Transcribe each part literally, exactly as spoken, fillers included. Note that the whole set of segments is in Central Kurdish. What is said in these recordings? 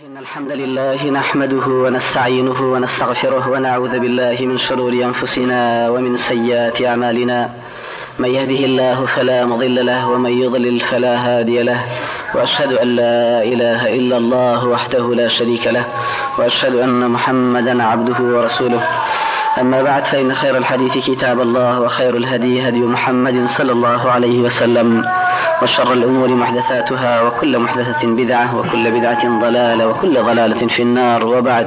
إن الحمد لله نحمده ونستعينه ونستغفره ونعوذ بالله من شرور أنفسنا ومن سيئات أعمالنا. من يهده الله فلا مضل له ومن يضلل فلا هادي له، وأشهد أن لا إله إلا الله وحده لا شريك له، وأشهد أن محمدا عبده ورسوله. أما بعد، فإن خير الحديث كتاب الله، وخير الهدي هدي محمد صلى الله عليه وسلم، وشر الأمور محدثاتها، وكل محدثة بدعة، وكل بدعة ضلالة، وكل ضلالة في النار. وبعد،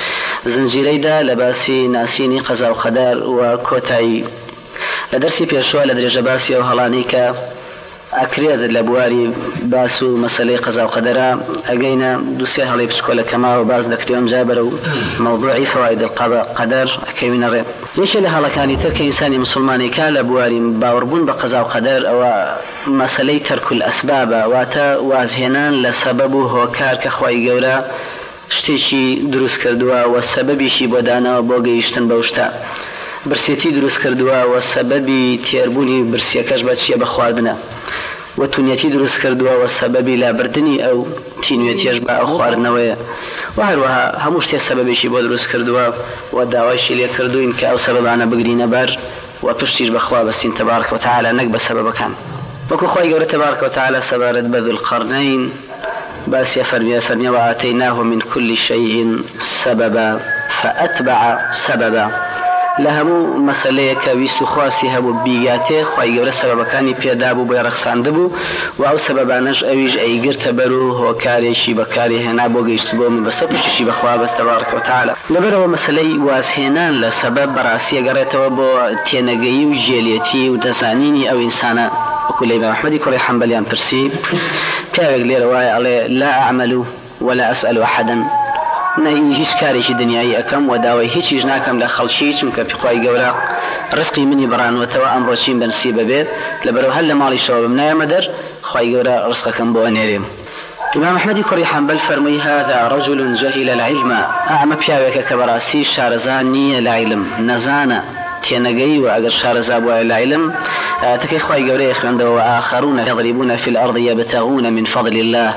زنجيريدا لباسي ناسيني قزا وخدار وكوتاي لدرسي بيشوى لدرجة باسي وهلانيكا أكريد لبواري باسو مسألة قزا وقدرة. أجينا دوسيها لي بسكولة كما وباز دكتيوم جابروا موضوعي فوائد القدر كيمين الرئي. ليش لها لكاني ترك إنساني مسلماني كالبواري باوربون بقزا وقدر أو مسألة ترك الأسباب واتا وازهنان لسببه هو كار كخواي قولا شتيشي دروس كردوا والسببيشي بودانا وبوغيشتن بوشتا برسيتي دروس كردوا والسببي تيربوني برسيكاش باتشي بخواردنا وتونيتي دروس كردوا والسببي لا بردني أو تينيتي يجبع أخواردنا وهروها هموشتي السببي شي بودروس كردوا ودعواشي لي كردوين كأو سبب أنا بقرين بار وبشتيش بخوا بسين تبارك وتعالى نقب سبب كان وكو خواهي قولة تبارك وتعالى سبارت بذو القرنين باس يفرمي فرمي وآتيناه من كل شيء سببا فأتبع سببا. لهمو مسألة كويست خواسي هبو بيجاته خواهي قولة سبب كاني بيدابو بيرخصان دبو وأو سببانش أويج أي قرت برو هو كاري شي بكاري هنا بوغي يشتبو من بس بشتشي بخوا بس تبارك وتعالى. لبرو مسألة واسهنان لسبب براسية قريتو بو تينقيي وجيليتي وتزانيني أو إنسانا وكل إمام أحمد كل حنبليان برسي كاوغ لي رواية عليه لا أعمل ولا أسأل أحدا نهي هيش كاري شي دنياي أكم وداوي هيش يجناكم لخلشي چونك بخواي قولا رزقي مني بران وتوا أمروشين بنسيب بيت لبرو هل مالي شواب منايا مدر خواي قولا رزقكم بو أنيريم. إمام أحمد كوري حنبل فرمي هذا رجل جهل العلم أعمى بياوك كبراسي شارزاني العلم نزانا تينقي وأجر شارزاب العلم تكي خواي قوري خلنده وآخرون يضربون في الأرض يبتغون من فضل الله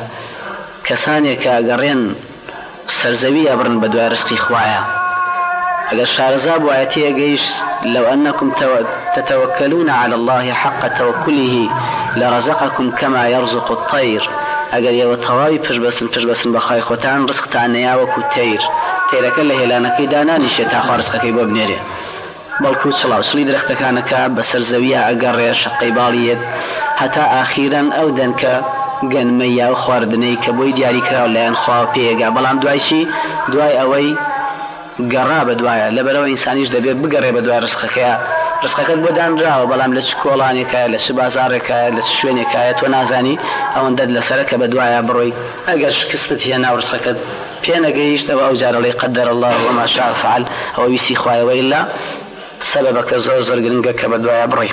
كساني كأجرين سرزوي أبرن بدو رزقي خوايا أجر شارزاب وآتي لو أنكم تتوكلون على الله حق توكله لرزقكم كما يرزق الطير أجر يو الطوابي بجبسن بجبسن بخاي خوتان رزق تعنيا وكو التير تيرك الله لانكي دانا نشيتا خارزقكي بابنيري بلكو صلاة وصلي درخت كانك بسر زوية أقر شقي باليد حتى أخيرا أو دنك جن ميا وخواردني كبوي دياري كراو لين خوا بيجا بلام دواي شي دواي أوي قرابة دواي لبلو إنسانيش دبي بقرب دواي رزقك رزقك بدان راو بلام لشكولاني كا لشبازار كا لشويني كا تونازاني أو ندد لسرك بدواي بروي أقرش كستي هنا ورزقك بينا جيش دوا أوجار لي قدر الله وما شاء فعل أو يسي خواي وإلا سببك زور زور قرنقك بدوايا بري.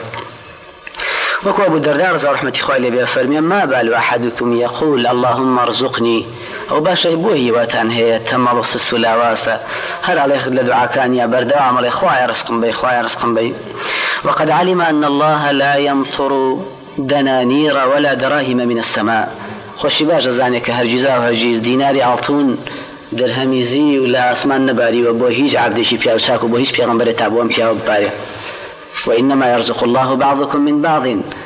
وكو أبو الدرداء رضي رحمة إخواني بها فرمي ما بال أحدكم يقول اللهم ارزقني أو باشا بوهي واتان هي تمر وصص ولا واسا هل عليه لدعا كان يا بردا عمل إخوايا رزقا بي إخوايا رزقا بي. وقد علم أن الله لا يمطر دنانير ولا دراهم من السماء خوشي باش زانك هرجزا وهرجيز ديناري عطون درهمي زي ولا أسمان نباري وبو هيج عبدشي بياو شاكو بو هيج بيغمبر تابوان بياو باري. وإنما يرزق الله بعضكم من بعض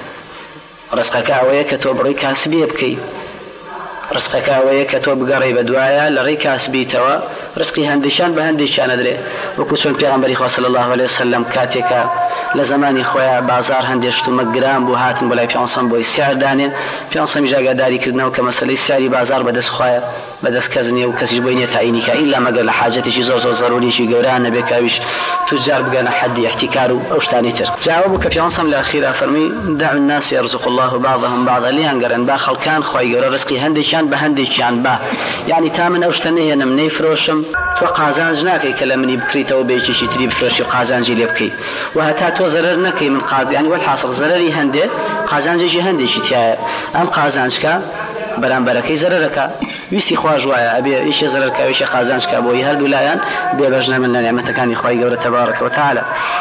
رزقك أويك توبري كاسبي يبكي رزقك أويك توب قريب دوايا لغي كاسبي توا رزقي هندشان بهندشان أدري وكسون بيغمبر صلى الله عليه وسلم كاتيكا لزماني خويا بازار هندشتو مقرام بو هاتن بولاي بيانصن بو السعر داني بيانصن مجاقا داري كردنا وكمسالي السعري بازار بدس خويا بدس كزني وكسيج بويني تعينيك إلا ما قال حاجتي شي زور زور ضروري شي قورانا بكاوش تجار بقانا حد احتكارو أو شتاني تر. جاوبك بيانصن الأخيرة فرمي دع الناس يرزق الله بعضهم بعضا ليهنقرن با خلقان خوي قورا رزقي هندشان بهندشان با يعني تامن أو شتاني نمني فروشم تو قازان جناكي كلامني بكريته وبيجي شي تريب فروشي قازان جي ليبكي وهتا تو زرر نكي من قاز يعني والحاصل زرري هندي قازان جي هندي شي تيا ام قازانشكا برام بركي زررك ويسي خواجوا ابي ايش زررك ايش قازانشكا بو هر دولايان بيبجنا من نعمته كان خوي قوله تبارك وتعالى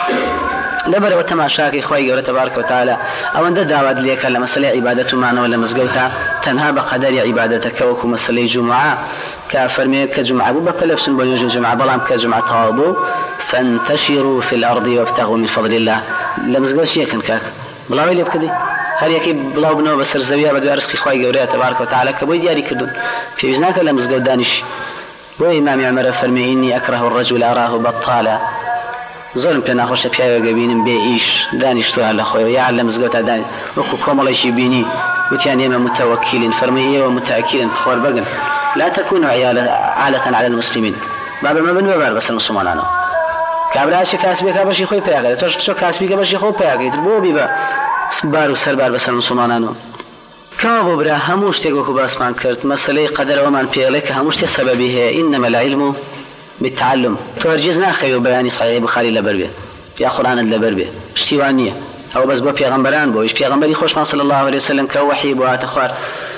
لبر وتماشاكي خوي قوله تبارك وتعالى او اند دعوت ليك لما مساله عبادته معنا ولا مزقوتها تنها بقدر عبادتك وكم مساله جمعه كافرمي كجمعة ببقى بنيوج الجمعة بلام كجمعة طابو فانتشروا في الأرض وابتغوا من فضل الله لمزقوا شيء كان كاك بلاوي لي بكدي هل يكي بلاو بنو بسر زويا بدو رزقي خواي قوريا تبارك وتعالى كبوي دياري كردون في وزناك لمزقوا دانش وإمام عمر فرمي إني أكره الرجل أراه بطالا ظلم بنا خوش بيا وجبين بيعيش دانش تو على خوي يعلم زقوت دانش وكو كمال يشي بيني وتاني ما متوكلين فرمي ومتأكلين خور بقن لا تكونوا عيالة عالة على المسلمين باب ما بن ببر بس المسلمان أنا كابراش كاسبي كابشي خوي بياك توش شو كاسبي كابشي خوي بياك تبو بيبا بار وسربار بس المسلمان أنا كابو برا هموش تيجو كباس مان كرت مسألة قدر ومان بيالك هموش تسببه إنما العلم بالتعلم تورجزنا خيو بياني صحيح بخاري لبربه يا قرآن لبربه اشتوانية أو بس بو بيغمبران بو إيش بيغمبري خوش ما صلى الله عليه وسلم كوحي بو أتخوار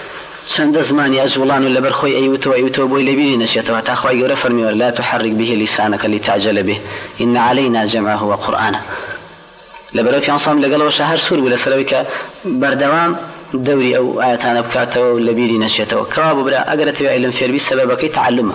چند زمانی أجولان ولا برخوي أيوتو أيوتو بو لبيني نشيته تخوي يقول فرمي ولا تحرك به لسانك لتعجل به إن علينا جمعه وقرآنه لبرو في انصام لقلو شهر سور ولا سلوك بردوام دوري أو آياتان بكاته ولا بيري نشيته كواب برا أقرأت علم في ربي سببك تعلمه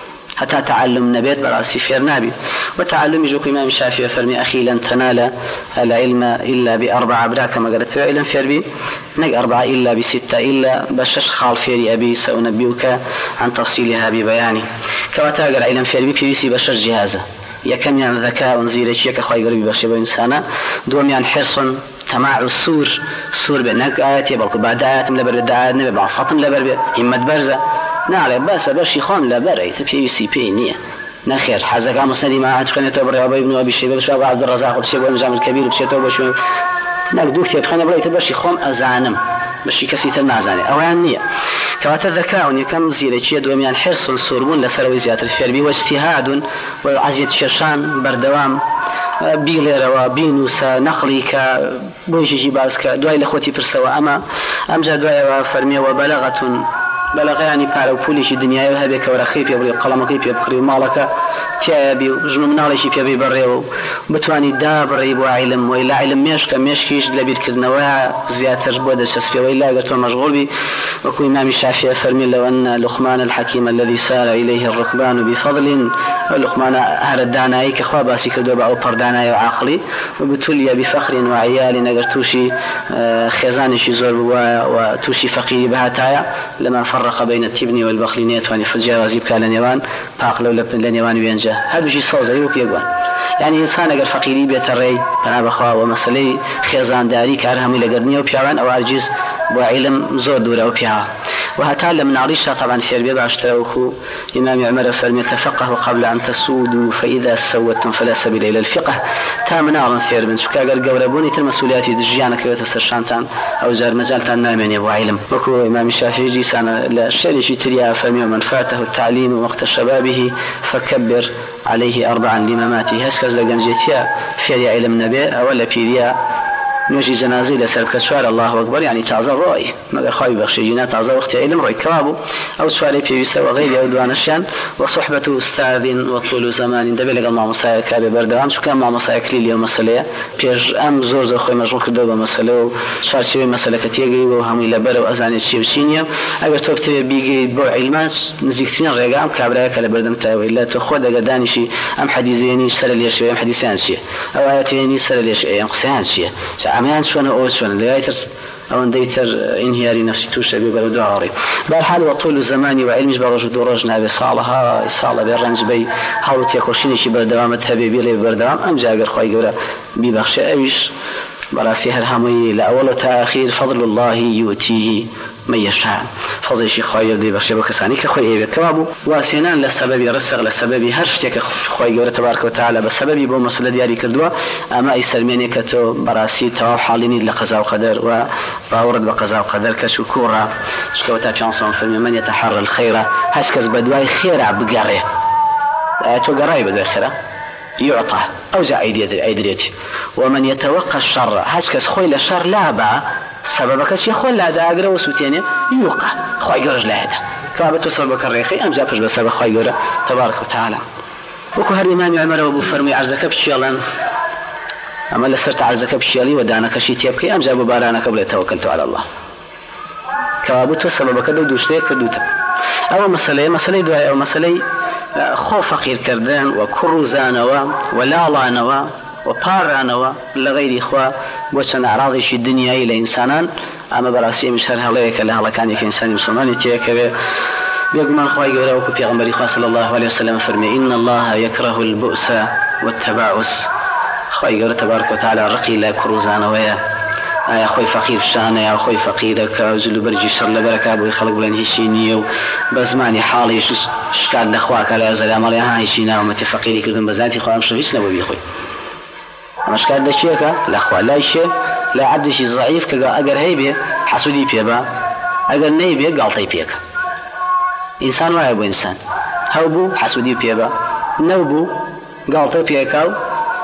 حتى تعلم نبيت براسي فير نابي وتعلم يجوك إمام الشافعي فرمي أخي لن تنال العلم إلا بأربعة برا كما قالت علم في ربي نق أربعة إلا بستة إلا بشش خال فيري أبي سأنبيك عن تفصيلها ببياني كما تاقر علم في ربي بيسي بشش جهازه يكم يعني ذكاء زيرك يك خواي قريب بشيء إنسانا دوم يعني حرص تماع السور سور بنك آيات يبقى بعد آيات من لبر الدعاء نبي بعض سطن لبر همة برزة نعلم بس بشي خان لبر يتبي سي بي نية نخير حزك عمصني ما عاد خلنا توبر أبي ابن أبي شيبة شو أبو عبد الرزاق وشيبة ونجام الكبير وشيء توبر شو نقدوك تبخنا برا يتبشي خان أزعنم بشي كسيت المعزانة أو يعني كوات الذكاء يكم زيرك يدوم يعني حرص سوربون لسروي زيادة الفربي واجتهاد وعزية شرشان بردوام بيليروا بينوسا نقلي ك بوجي جباز ك دواي لخوتي برسوا أما أمجا دواي وفرمي وبلغة بلغ يعني كارو بوليش الدنيا وهبك ورخيب يبري قلمك يبقري مالك تيابي وجنو منالش يبي بريو بتواني دابر يبو علم وإلا علم مش كمشكيش لبيت كدنوا زيادة بود الشسفي وإلا قلت مشغول بي وكو إمام الشافعي فرمي لو أن لقمان الحكيم الذي سار إليه الركبان بفضل ولقمان هرداناي كخواباسي كدوبا أو برداناي وعقلي وبتولي بفخر وعيال نقرتوشي خزانشي زور وتوشي فقير بهاتايا لما فرق بين التبن والبخل نيتواني فجاوزي بكالنيوان باق لو لبن لنيوان وينجا هذا شيء صوزة يوك يقوان يعني إنسان أجر فقيري بيتري أنا بخوا ومسألة خزان داري كارهم إلى قرنية وبيعان أو عجز وعلم زور دورة وبيعا وهتعلم من عريشة طبعا في البيض عشتروكو إمام عمر فرمي تفقه قبل أن تسودوا فإذا سوتم فلا سبيل إلى الفقه تامنا عن في البيض شكا قال قوربوني المسؤوليات دجيانك وتسرشانتان أو زار مزالتان نامين يبو علم وكو إمام الشافعي جيسانا للشيء تريا فرمي ومن فاته التعليم وقت شبابه فكبر عليه أربعا لمماته هسكز لقنجيتيا في علم نبي أولا بيريا نجي جنازي لسر كسوار الله أكبر يعني تعزى رأي ما خايب بخشينا تعزى وقت علم رأي كوابو أو سوالي بيوسا وغير أو دوانشان وصحبة أستاذ وطول زمان دبي لقى مع مسايا كابي بردوان شو كان مع مسايا كليلي ومسألة بيج أم زور زور خوي مجموع كدوبة مسألة وشار شوي مسألة كتيجي وهم إلى برا وأزاني شيء وشينيا أجر توب تبي بيجي بو علمان نزيكتين رجع أم كابرايا كلا بردم تاوي لا تأخذ أجداني شيء أم حديثيني سر ليش أم حديثيان شيء أو آياتيني سر ليش أم قصيان شيء عميان شون أو شون ليتر أو نديتر إنهياري نفسي توش أبي بلدو عاري بالحال وطول زماني وعلمش برج دورجنا بصالها صالة بالرنج بي حاولت يكوشيني شي بردوامة هبيبي لي بردوام أم جاقر خواهي قولا ببخش أيش براسي هرهمي لأول تأخير فضل الله يؤتيه من يشاء فضل شي خواهي دي بخش بكساني كخواهي إيبه كوابو واسينان لسبب رسغ لسبب هرشتك خواهي قولا تبارك وتعالى بسبب بو مسألة دياري كردوا أما إسلميني كتو براسي تواو حاليني لقضاء وقدر وباورد بقضاء وقدر كشكورا شكوتا بيانصان فمي من يتحرى الخير هسكز بدواي خير بقاره آياتو قرأي بدواي خير يعطى أو جاء أيديتي ومن يتوقع الشر هسكز خوي للشر لا با سببك شي خوي لا دا أقرأ وسوتيني يوقع خوي قرج لا هذا كابتو سببك الريخي أم جابش بسبب خوي قرأ تبارك وتعالى وكو هر إمام عمر وابو فرمي عرزك بشيالان أما لسرت عرزك بشيالي ودانك شي تيبكي أم جابوا بارانك بلا توكلت على الله كابتو سببك دو دوشتيك دوتا أو مسألة مسألة دعاء أو مسألة خو فقير كردان وكر زانوا ولاڵانەوە وپارانەوە لە غەیری خوا بۆ چەند ئەعراضێکی دنیایی لە ئینسانان ئەمە بەڕاستی ئەمیش هەر هەڵەیەکە لە هەڵەکانێکی ئینسانی مسلمانی تێکەوێ بێگومان خوای گەورە وەکو پێغەمبەری خوا صلی الله عليه وسلم فەرمێ إن الله يكره البؤس والتبعث خوای گەورە تبارك وتعالى ڕقی لە کوڕ و زانەوەیە ئایا خۆی فەقیر شانە یا خۆی فەقیرەکە جلو بەرجی شەڕ لەبەرەکە بۆی خەڵک بڵێن هیچی نییە و بە زمانی حاڵیش شکات لەخواکە لە زەلامەڵێ ها هیچی ناومەتی فەقیری کردن بە ذاتی خۆم شە هیچ نەبوو بیخۆی ئەمە شکات لە چیەکە لەخوا لای شێ لە عەبدێکی زەعیف کە ئەگەر هەی بێ حەسوودی پێبا ئەگەر نەی بێ گاڵتەی پێکە ئینسان وایە بۆ ئینسان هەو بوو حەسوودی پێبا نەو بوو گاڵتە پێکا و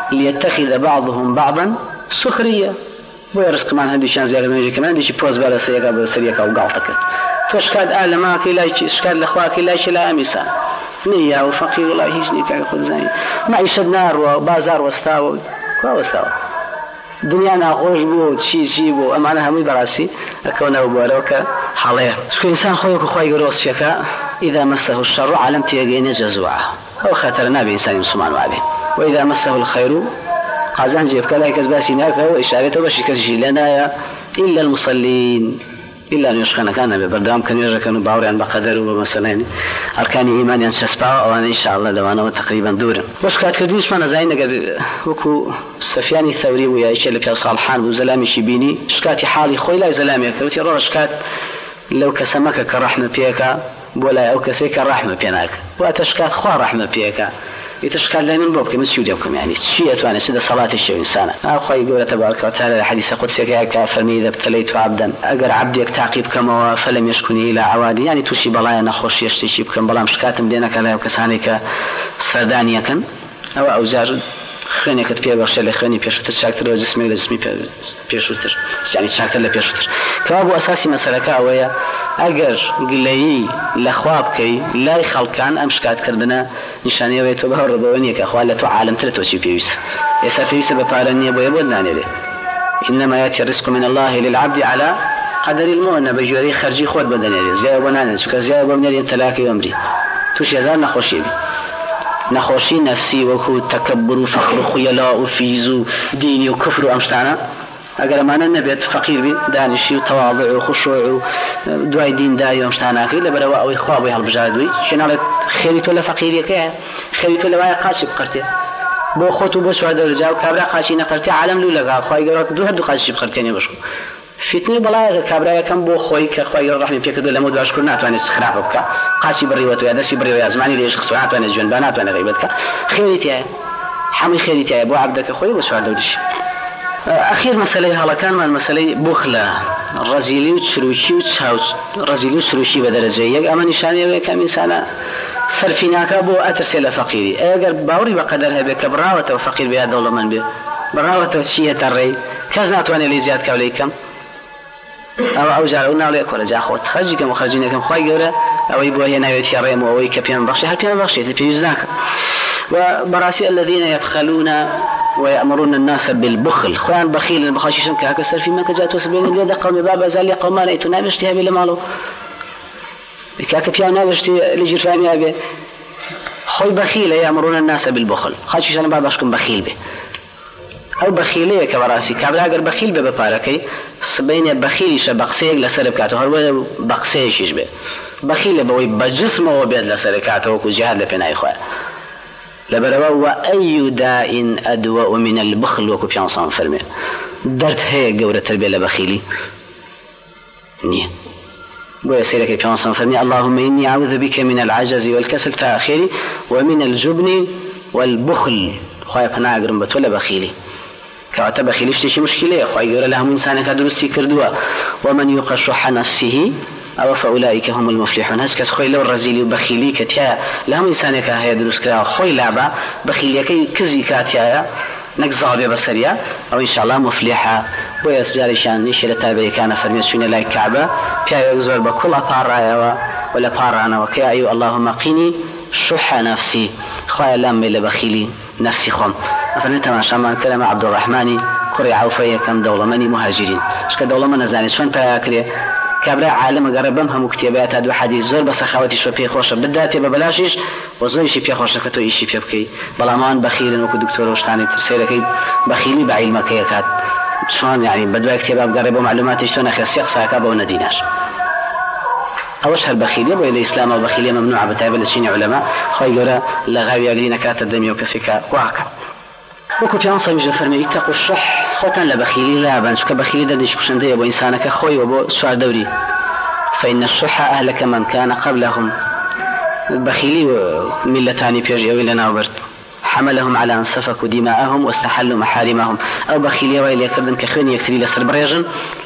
ليتخذ بعضهم بعضا سخرية بۆیە ڕزقمان هەندێکیان زیاتر نوێژەکەمان هەندێکی پۆست بە لەسەرێکا بە سەریەکە و گاڵتە کرد تۆ شکات ئا لە ماکەی لای شکات لە خواکەی لایکی لای ئەمیسان نیا و فەقیر وڵای هیچ نییە کاکە خۆت زانی معیشەت ناڕوە بازار وەستاوە کوا وەستاوە دنیا ناخۆش بوو چی چی بوو ئەمانە هەمووی بەڕاستی ئەکەونەوە بۆرەوە کە حەڵەیە چکە ئینسان خۆی وەکو خوای گەورە وەسفیەکە إذا مسه الشر عالم تێگەینە جەزوعە ئەو خەتەرە نابێ ئینسانی مسلمان وابێ وإذا مسه الخير قازان جيب كلا كز باسي ناكا وإشارته بشي كزشي لنا إلا المصلين إلا أن يشخنا كان ببردام كان يرجع كانوا باوري عن بقدر ومثلا أركان إيمان ينشسبا وأنا إن شاء الله لوانا تقريبا دورا وش كانت كرديش ما نزاين نقدر وكو سفيان الثوري ويا إيش اللي في صالحان وزلامي شبيني شكاتي حالي خوي لا زلامي كوتي روح شكات لو كسمك كرحمة بيكا ولا أو كسيك الرحمة بيناك وأتشكات خوا رحمة بيكا يتشكال دائما بوبك مسجود يومكم يعني شيء وانا سيد صلاة الشيء إنسانا أخوي يقول تبارك وتعالى حديث قدسي كافرني إذا ابتليت عبدا أجر عبدك تعقيب كما فلم يشكني إلى عوادي يعني توشي بلايا نخوش يشتشي بكم بلا مشكاتم دينك لا وكسانك سردانيا كان أو أوزار خانك تبيع بخشة لخاني بيشوتر شاكتر وجسمي لجسمي بيشوتر يعني شاكتر لبيشوتر كابو أساسي مسألة كأوية أجر قلي لخوابكي لا يخلقان أمشكات كردنا نشانية ويتو بها الربوانية كأخوان لتو عالم تلتو شي بيوس يسا فيوس بفارنية بويبودنا نيري إنما يأتي الرزق من الله للعبد على قدر المؤنة بجوري خرجي خود بدنيري زي ونانا شكا زي وبنيري تلاكي ومري توش يزار نخوشي بي نخوشي نفسي وكو تكبر وفقر وخيلاء وفيز وديني وكفر وأمشتانا أقل ما نبيت فقير بي دانشي وتواضع وخشوع ودواي دين داي وأمشتانا أخي لبروا أو إخوابي هالبجادوي شنالك خيريتو لفقيري كيه خيريتو لوايا قاسي بقرتي بو خوتو بو سعود الرجاو كابرا قاسي نقرتي عالم لولا خواهي قرأك دو هدو قاسي بقرتيني بشكو فتني بلاغ كابرايا كم بو خوي كخوي الرحمن فيك دول لمود واشكرنا تواني استخرافك قاسي بريوت ويا دسي بريوت يا زماني ليش خصوات وانا جون بنات وانا غيبتك خيرتي حمي خيرتي ابو عبدك خوي وسعود ودش اخير مساله هلا كان من مساله بخله رزيلي وتشروشي وتشاوش رزيلي وتشروشي بدرجه اما نشانيه كم انسان صرفيناك ابو اترسل فقيري اگر باوري بقدرها بك براوه وفقير بها دوله من به براوه شيء الري كازنات وانا لي زياد كوليكم أو أوجع لنا ولا يكون رجع خود خرجي كم خرجينا كم خواي جورا أو يبغى هنا يتيرم أو يكبيان بخشة هل بيان بخشة تبيز ذاك وبراسي الذين يبخلون ويأمرون الناس بالبخل خوان بخيل البخاشيشن كهكسر في مكجات وسبين اللي دقوا بابا زال يقوم ما لقيتوا نابشتها بالمالو بكاك بيان نابشتي اللي جرفاني أبي خوي بخيل يأمرون الناس بالبخل خاشيشن باباشكم بخيل به أو بخيلية كبراسي كابلا أجر بخيل بباركي سبين بخيلش بقسيق لسر بكاته هو بقسيش يشبه بخيل بوي بجسمه وبيد لسر بكاته وكجهاد لبناء إخوة لبروا وأي داء أدواء من البخل وكبيان صام فرمي درت هي جورة تربية لبخيلي نيه ويسيرك كبيان صام فرمي اللهم إني أعوذ بك من العجز والكسل تأخيري ومن الجبن والبخل خويا بنا أجرم بتولا بخيلي كاتب بخيلش تشي مشكلة يا أخوي يقول لهم إنسان كدرستي كردوا ومن يوق شح نفسه أو فأولئك هم المفلحون هسك خوي لو الرزيل وبخيلي كتيا لهم إنسان كهيا درس كلا خوي لعبة بخيلي كي كزي كاتيا نقزابي بسريا أو إن شاء الله مفلحة ويسجاري شان نشيل تابعي كان فرمي سوين لا الكعبة بيا يزور بكل بارا ولا بارانا وكيا أيو اللهم قيني شح نفسي خويا لام إلا بخيلي نفسي خم أفنيت ما شاء الله كلام عبد الرحمن قري عوفية كم دولة مني مهاجرين إيش كدولة من زاني شون تأكله كابرا عالم قربهم هم كتابات هذا حديث زور بس خواتي شو في خوش بدات ببلاشيش وزوي شي في خوش كتو شي في بكي بلامان بخيل وكو دكتور وشتاني تفسيرك بخيلي بعلمك يا كات شلون يعني بدو كتاب قربوا معلومات شلون اخي يقصا كابو نديناش اوش هالبخيليه ولا الاسلام او بخيليه ممنوعه بتعب الشيني علماء خيره لغاوي اجرينا كات الدمي وكسكا واقع وكو في انصر يجي فرمي اتقوا الشح خوتن لبخيلي لا بان شو كبخيلي ددش كشندي ابو انسانك خوي وابو سؤال دوري فان الشح اهلك من كان قبلهم البخيلي ملتان بيجي او لنا وبرت حملهم على ان سفكوا دماءهم واستحلوا محارمهم او بخيلي ويل يكردن كخوين يكتري لسر بريجن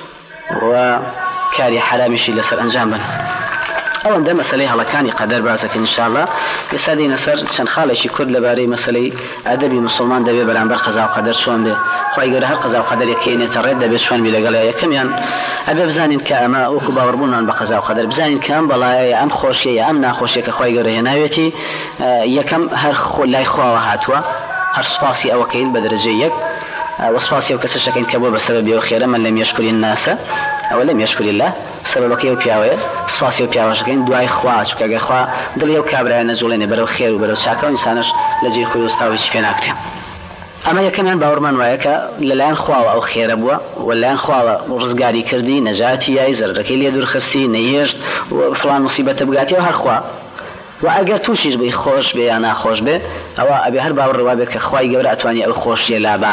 وكاري حرامي شي لسر انجام او ده مساله هلا كان قدر باسك ان شاء الله يسادي نصر شن خالشي كل لباري مساله ادبي مسلمان دبي برانبر قضاء وقدر شلون ده خوي غير هر قضاء وقدر يكينه ترد دبي شلون بيلقى كم يعني ابي بزانين كاما او كباوربون بقضاء وقدر بزانين كام بلا ام خوشي ام ناخوشي كخوي غير هنايتي يكم هر خو لا خو هاتوا هر سباسي او كين بدرجيك وسباسي وكسر كين كبو بسبب يو خير من لم يشكر الناس او لم يشكر الله سبب كيو بياوي سباسي بياوش كين دعاء خواش كاجا خوا دل يو كابرا نزولين برو خير وبرو شاكا انسانش لجي خوي استاوي شفيناكتي اما يكمن باورمان وايكا للان خوا او خير ابوا ولا خوا رزقاري كردي نجاتي اي زرك لي دور خستي نيشت وفلان مصيبه بقاتي وهر خوا واگر توشيش بي خوش بي انا خوش بي او ابي هر باور روابك خواي قبر اتواني او خوش يلابا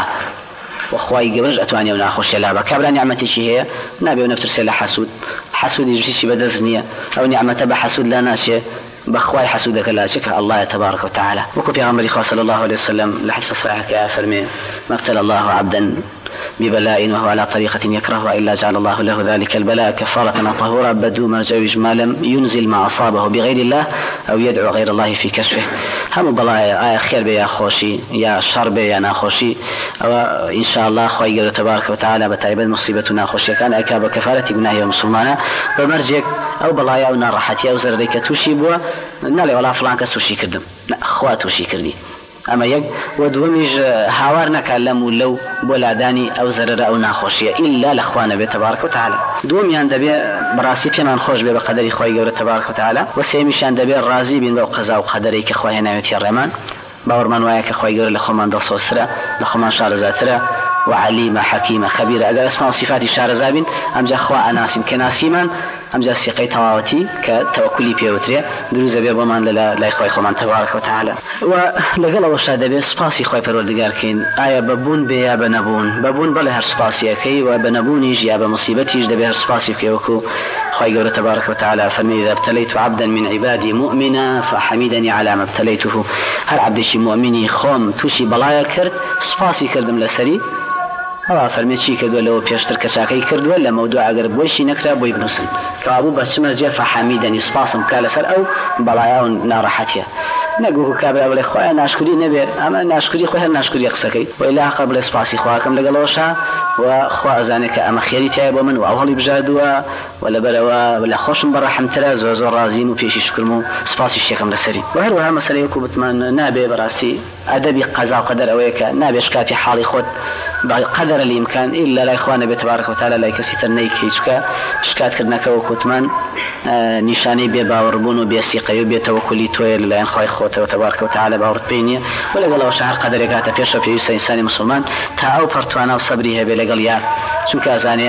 وخواي قبرج اتواني ونا خوش يلابا كبر نعمتي شي هي نبي ونفترس لا حسود حسود يجي شي بدزنيه او نعمه بحسود لا ناشي بخواي حسودك لا شكر الله تبارك وتعالى وكفي عمر صلى الله عليه وسلم لحديث صحيح كافرمي ما ابتلى الله عبدا ببلاء وهو على طريقة يكرهها إلا جعل الله له ذلك البلاء كفارة طهورا بدو مرجوج ما لم ينزل ما أصابه بغير الله أو يدعو غير الله في كشفه هم بلاء آية خير بي يا خوشي يا شر بي يا ناخوشي وإن شاء الله خوي تبارك وتعالى بتعب المصيبة ناخوشي كان أكاب كفارة بناهي ومسلمانا بمرجك أو بلاء أو نارحتي أو زردك توشي بوا نالي ولا فلان كسوشي كردم لا أخوات توشي كردي اما يك ودوميج هاوار نكلم لو بولاداني او زرر او ناخوشيه الا لاخوانا به تبارك وتعالى دومي عند به براسي كمان خوش به بقدر خوي غير تبارك وتعالى وسيمشان به راضي بين قضاء وقدري كخوي نعمتي الرحمن باورمان وياك خوي غير لخمان دصوسترا لخمان شارزاترا وعليمه حكيمه خبيره اگر اسماء وصفات شارزابين ام جا خوا اناسين كناسيمان ام جا سيقي تواوتي كتوكلي بيوتري دروز به بمان لا لا خوي خمان تبارك وتعالى ولقل وشاد به سباسي خوي پروردگار كين ايا ببون بيا بنبون ببون بلا هر سباسي كي وبنبون يجي ابا مصيبتي يجي به سباسي كيوكو خوي غير تبارك وتعالى فمن اذا ابتليت عبدا من عبادي مؤمنا فحمدني على ما ابتليته هر عبد شي مؤمني خوم توشي بلايا كرد سباسي كردم لسري هوا فرمي شي كدو لو بيشتر كشاكي كرد ولا موضوع اگر بوشي نكره بو ابن سن كابو بس مرجع فحمدني سباسم كالسر او بلايا نارحتيا نقول كابر ولا خويا ناشكري نبي اما ناشكري خويا ناشكري قسكي وإلا قبل سباسي خواكم لقلوشا وخوا زانك اما خيري تايب من واولي بجادوا ولا بروا ولا خوش برحم تلا زوز رازين وفيش شكرمو سباسي الشيخم لسري وهروها مساله يكون بتمن نابي براسي ادبي قضاء وقدر اويك نابي شكاتي حالي خود بقدر الامكان الا لا اخوانا بتبارك وتعالى لا يكسيتر نيكيشكا شكات كدنك وكتمان آه نشاني بباوربون وبيسيقي وبيتوكلي تويل لان خوي خوته تبارك وتعالى باورت بيني ولا قالوا شعر قدر يقاتا بيشرب في انسان مسلمان تاو برتوانا وصبري هبه لقال يا شو كازاني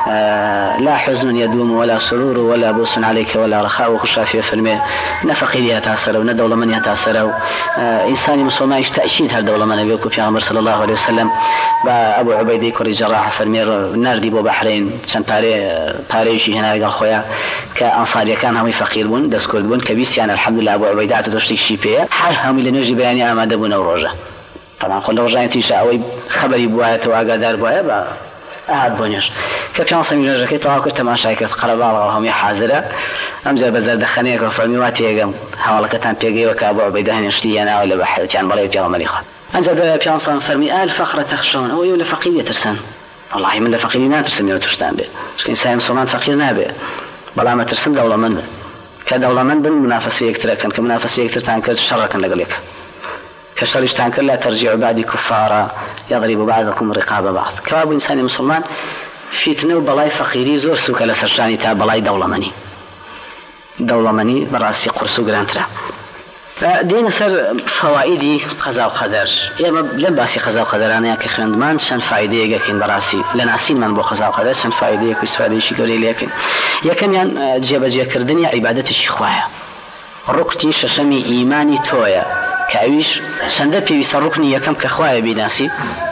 آه لا حزن يدوم ولا سرور ولا بوس عليك ولا رخاء وخشافيه في الماء نفقيها تاثروا ندوله من يتاثروا آه انسان مسلمان تأشيد هالدولة من أبيكم في عمر صلى الله عليه وسلم بأبو عبيدة كوري جراح فرمير ناردي بو بحرين شان باري باريشي هنا قال خويا كأنصاري كان هم فقير بون دسكول بون كبيس يعني الحمد لله أبو عبيدة عتدوشتي شيبية حالهم اللي نجي بياني أماد بون وروجة طبعا كل رجعين تيشاوي خبري بوايا وأقدار بوايا با أعد بونيش كابتن صميم جاكي طبعا كنت ما شايك قربا هم يحاضرة أمجد بزر دخنيك وفرميواتي يقام حوالك تان بيجي وكابو عبيدة هنشتي أنا ولا بحيوت يعني بلاي بيجا مليخة أنجد بيجا صميم فرمي آل فقرة تخشون هو يولي فقير يترسن والله من الفقير ما ترسن يوتشتان به شكين سايم صمان فقير نابه بلا ما ترسن دولة من به كدولة من بن منافسية كتير كان كمنافسية كتير تانكر شر كان لقليك كشريش تانكر لا ترجع بعد كفارا يضرب بعضكم رقاب بعض كباب إنسان مسلمان فیتنە و بەڵای فەقیری زۆر سووکە لە سەرشانی تا بەڵای دەوڵەمەنی دەوڵەمەنی بەڕاستی قورس و گرانترە. دێنە سەر فەوائیدی قەزا و قەدەر. ئێمە لەم باسی قەزا و قەدەرانەیە کە خوێندمان چەند فایدەیەکەین بەڕاستی لە ناسینمان بۆ قەزا و قەدەر چەند فایدەیەک و استفادەیەکی گەورەی لێکەین. یەکەمیان جێبەجێکردنی عیبادەتی خوایە، ڕوکنی شەشەمی ئیمانی تۆیە کە ئەویش چەندە پێویستە ڕوکنی یەکەم کە خوایە بیناسی،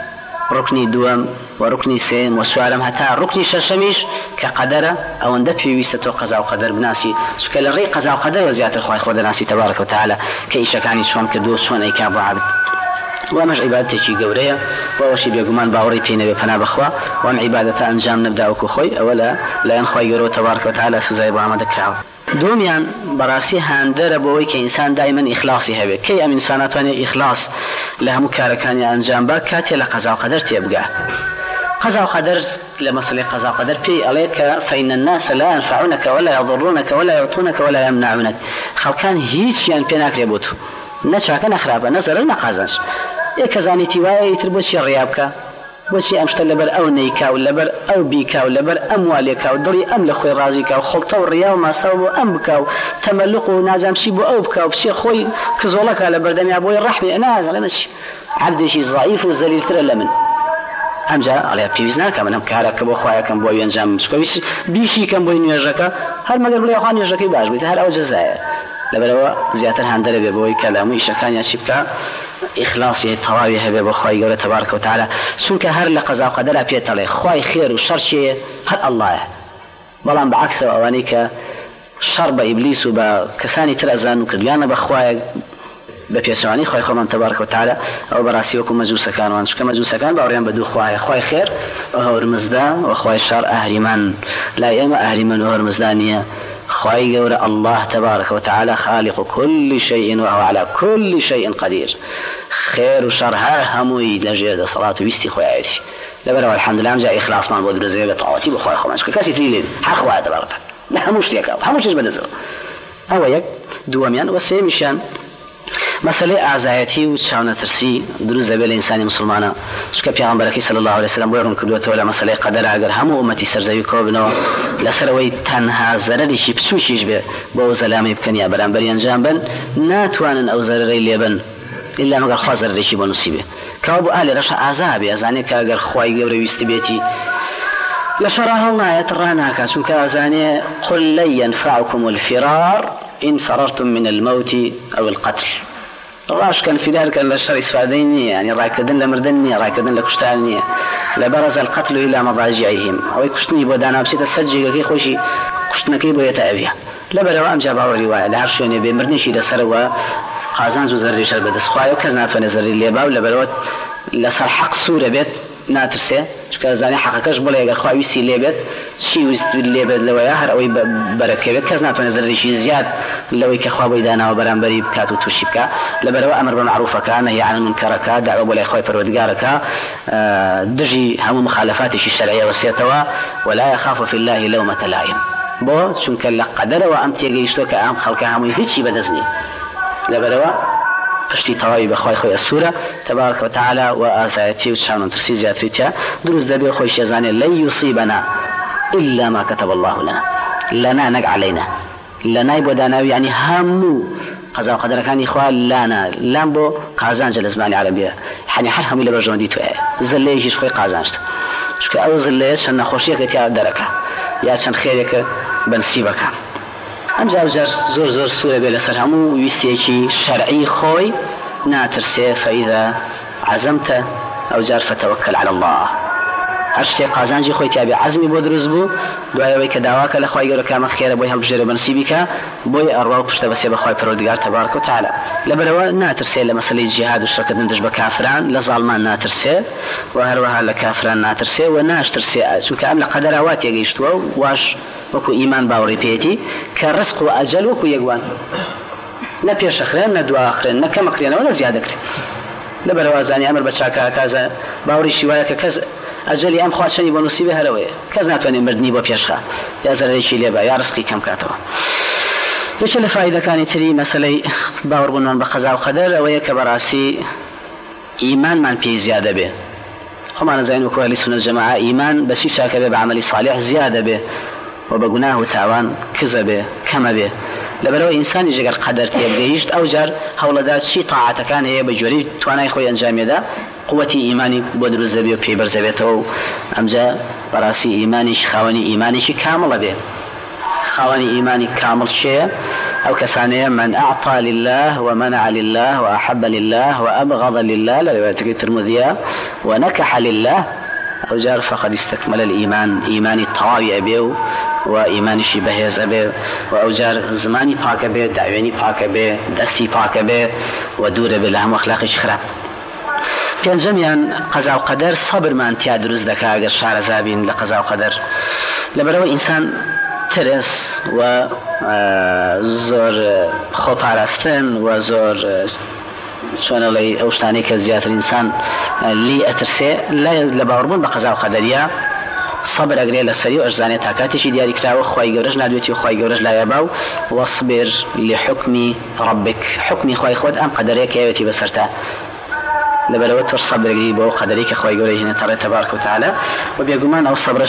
ڕوکنی دووەم و ڕوکنی سێم و چوارەم هەتا ڕوکنی شەشەمیش کە قەدەرە ئەوەندە پێویستە تۆ قەزا و قەدەر بناسی، چونکە لە ڕێی قەزا و قەدەرەوە زیاتر خوای خۆ دەناسی تەبارەکە و تەعالە کە ئیشەکانی چۆن کردووە چۆن ئەیکا بۆ عابد. وامەش عیبادەتێکی گەورەیە و ئەوەشی بێگومان باوەڕی پێی نەبێ پەنا بخوا وام عیبادەتە ئەنجام نەبدا وەکو خۆی ئەوە لە لایەن خوای گەورەوە تەبارەکە و تەعالە سزای بۆ ئامادە کراوە. دومیان بەڕاستی هاندەرە بۆەوەی کە ئینسان دایمەن ئیخلاسی هەبێت. کەی ئەم ئینسان ناتوانێت ئیخلاس لە هەموو کارەکانی ئەنجام با کاتێ لە قەزا و قەدەر تێبگا. قەزا و قەدەر لە مەسەلەی قەزا و قەدەر پێی ئەڵێ کە فەئین الناس لا ينفعونك ولا يضرونك ولا يعطونك ولا يمنعونك. خەڵکان هیچیان پێ ناکرێ بۆ تو، نەچاکە نەخراپە نەزەرر نەقازانج. یەک کەزانیتی وایە ئیتر بۆچی ڕێیا بکە، بۆچی ئەم شتە لەبەر ئەو نەیکا و لەبەر ئەو بیکا و لەبەر ئەم والێکا و دڵی ئەم لە خۆی ڕازیکا و خۆڵتە و ڕیا و ماستەوە بۆ ئەم بکا و تەمەلق و نازانچی بۆ ئەو بکا و بچێ خۆی کزۆڵەکە لە بەردەمیا بۆی ڕەحمی ناگە لەمەچی عەبدێکی زەعیف و زەلیلترە لە من. ئەمجا ئەڵێ پێویست ناکە من ئەم کارەکە بۆ خوایەکەم بۆ ئەنجام بچکەویست بیشی کەم بۆی نوێژەکە هەر مەگەر بڵێ خوا نوێژەکەی باش بیت هەر ئەو جەزایە. لەبەرەوە زیاتر هەندەرە بێ بەوەی کە لە هەموو ئیشەکانیان چی بکە ئیخلاسی تەواوی هەبێ بۆ خوای گەورە تەبارەکە و تەعالە، چونکە هەر لە قەزا و قەدەرا پێتەڵێ خوای خێر و شەڕ چییە هەر ئەڵڵایە. بەڵام بەعەکسەوە ئەوانەی کە شەڕ بە ئیبلیس و بە کەسانی تر ئەزان و کردویانە بە خوایە بە پێچەوانی خوای خۆمان تەبارەکە و تەعالە ئەو بەڕاستی وەکو مەجووسەکانوان، چونکە مەجووسەکان باوەڕیان بە دوو خوایە، خوای خێر و هەورمزدا و خوای شەڕ ئەهریمان. لای ئێمە ئەهریمان و هەورمزدا نییە، خوای گەورە الله تبارك وتعالى خالق كل شيء وهو على كل شيء قدير. خير وشر هر هموي لجيد صلاة ويستي خوياتي لبرا والحمد لله جاء إخلاص ما بود رزقه بطاعتي بخوي خو ماشك كاسي تريلين حق خواه تبارك هموش تيكا هموش ايش بدزو هو يك دواميان وسيمشان مسألة أعزائتي وتشاونا ترسي دروز ذبيل إنسان مسلمانا شكا بيغمبركي صلى الله عليه وسلم ويرون كدوته ولا مسألة قدر أجر همو أمتي سرزاوي كوبنو لسروي تنها زرري شي بسوشيش به بو زلامي بكنيا بران بريان جانبن ناتوانن أو زرري ليبن إلا مقر خوا زرري شي بنصيبه كابو آل رشا عذابي أزاني كأجر خواي قبري ويستبيتي لشرها الله يتراناك شو كأزاني قل لن ينفعكم الفرار إن فررتم من الموت أو القتل راش كان في ذلك الشر إسفاديني يعني راكدن لمردني راكدن لكشتاني لبرز القتل إلى مضاجعهم أو يكشتني بودانا بسيط السجي كي خوشي كشتنا كي بويتا أبيها لبرا أم جاب أول رواية لعرشوني بمرني شي لسروا قازان زو زري شر بدس خوايا وكزنات ونزري الليبا ولبرا لسر حق سورة بيت ناترسه چکە زاني حقەکەش بڵێ ئەگەر خوا ویستی لێبێت چی ویست لێبێت لەوەیە هەر ئەوەی بەرەکەوێت کەس ناتوانێت زەرێکی زیاد لەوەی کە خوا بۆی داناوە بەرامبەری بکات و تووشی بکە لەبەرەوە ئەمر بە معروفەکە نەهی عن المنکەرەکە داوا بۆ لای خۆی پەروەردگارەکە دژی هەموو مخالفاتێکی شەرعیە وەسێتەوە ولا يخاف في الله لومة لائم بۆ چونکە لە قەدەرەوە ئەم تێگەیشتووە کە ئەم خەڵکە هەمووی هیچی بەدەست نیە لەبەرەوە پشتی تەواوی بەخوای خۆی ئەسوورە تبارك وتعالى وآسایەتی و چاونە ترسی زیاتریتە دروست دەبێ خۆی شێزانێ لن يصيبنا إلا ما كتب الله لنا لنا نق علينا لنا بۆ داناوی يعني هەموو قەزا و قەدەرەکانی خوا لانا لام بۆ قازانجە لە زمانی عەرەبیە يعني هەر هەمووی لە بەرژەوە دیتوێ زەلەیەکیش خۆی قازانجتە چونکە ئەو زەلەیە چەند نەخۆشیەکە تیا دەرەکە یا چەند خێرێکە بەنسیبەکە ئەم جار جار زۆر زۆر سوورە بێ لەسەر هەموو ویستێکی شەرعی خۆی ناترسێ فەئیذا عەزەمتە ئەو جار فتەوەکەل عەلە الله هەر شتێک قازانجی خۆی تیا بێ عەزمی بۆ دروست بوو دوایەوەی کە داواکە لە خوای گەورە کامە خێرە بۆی هەڵبژێرە بەنسیبی کە بۆی ئەڕوا و پشتە بەسێ بەخوای پەروەردگار تەبارەکە وتەعالە لەبەرەوە ناترسێ لە مەسەلەی جیهاد و شڕکردن دژ بە کافران لە زاڵمان ناترسێ و هەروەها لە کافران ناترسێ و ناشترسێ چونکە ئەم لە قەدەرا وا تێگەیشتووە و واش وەکو ئیمان باوەڕی پێێتی کە ڕزق و ئەجەل وەکو یەکوان نە پێشەخرێن نە دواخرێن نە کەمەکرێنەوە نە زیادەکرێن لەبەرەوە زانی ئەمر بە چاکاکازە باوەڕیشی وایە کە کەس ئەجەلی ئەم خواشەنی بۆ نووسیبێ هەرەوەیە کەس ناتوانێت مردنی بۆ پێشخە یا زەرێکی لێبە یا ڕزقی کەم کاتەوە یەکێ لە فایدەکانی تری مەسەلەی باوەڕبوونمان بە قەزا و قەدەر ئەوەیە کە بەڕاستی ئیمانمان پێی زیادە بێ خما نزين وكو أهل السنة الجماعة إيمان بس شاك به بعمل صالح زيادة به وبقناه تاوان كذبه كما به لبرو إنسان يجر قدر تيبقيشت أو جار هولدات شي طاعة كان هي بجوري توانا يخوي أنجام يدا قوتي إيماني بدر الزبي وبي برزبيته أمجا براسي إيماني خاوني إيماني كامل به خاوني إيماني كامل شيء أو كسانية من أعطى لله ومنع لله وأحب لله وأبغض لله لرواية الترمذية ونكح لله أو جار فقد استكمل الإيمان إيماني الطواوي أبيه وإيماني شبهيز أبيه وأو جار زماني باك أبيه دعواني باك أبيه دستي باك أبيه ودور بالله وأخلاقي شخرا كان جميعا قضاء وقدر صبر ما انتيا دروز دكا أقر شعر زابين لقضاء وقدر لبرو إنسان ترس و زور خوب عرستن و زور شون لي اوشتاني كزيات الانسان لي اترسي لا لباوربون بقضاء وقدرية صبر اقري لسري واجزاني تاكاتي شي دياري كتاو خواي قورج نادويتي وخواي قورج لا يباو واصبر لحكم ربك حكمي خواي خود ام قدريك ايوتي بسرتا لبلوت والصبر قريب وقدريك خواي قورج هنا ترى تبارك وتعالى وبيقومان او الصبر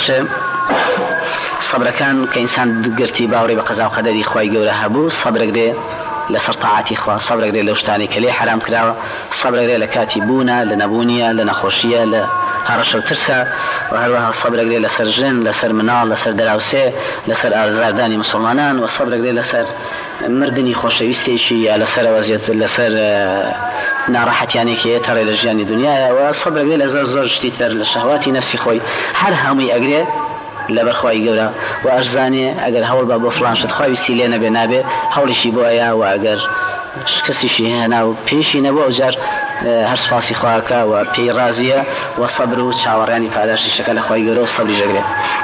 صبر كان كإنسان قرتي باوري بقضاء وقدري خواي قوله هبو صبر قري لسر طاعتي خوا صبر قري لوشتاني كلي حرام كراوة صبر قري لكاتبونا لنبونيا لنخوشية لهرشة وترسى وهروها الصبر قري لسر جن لسر منال لسر دراوسي لسر آزارداني مسلمانان والصبر قري لسر مردني خوش ويستيشي لسر وزيت لسر ناراحت يعني كي ترى لجاني دنيا والصبر قري لزر زور جتيتر للشهوات نفسي خوي هر همي أقري لبر خواهی گورا و ارزانی اگر هول بابو فلان شد خواهی سیلی نبی نبی هولشی بویا و اگر کسیشی هنا و پیشی نبو اجر هر سپاسی خواه که و پی رازیه و صبر و چاورانی پاداشی شکل خواهی گورا و صبری جگره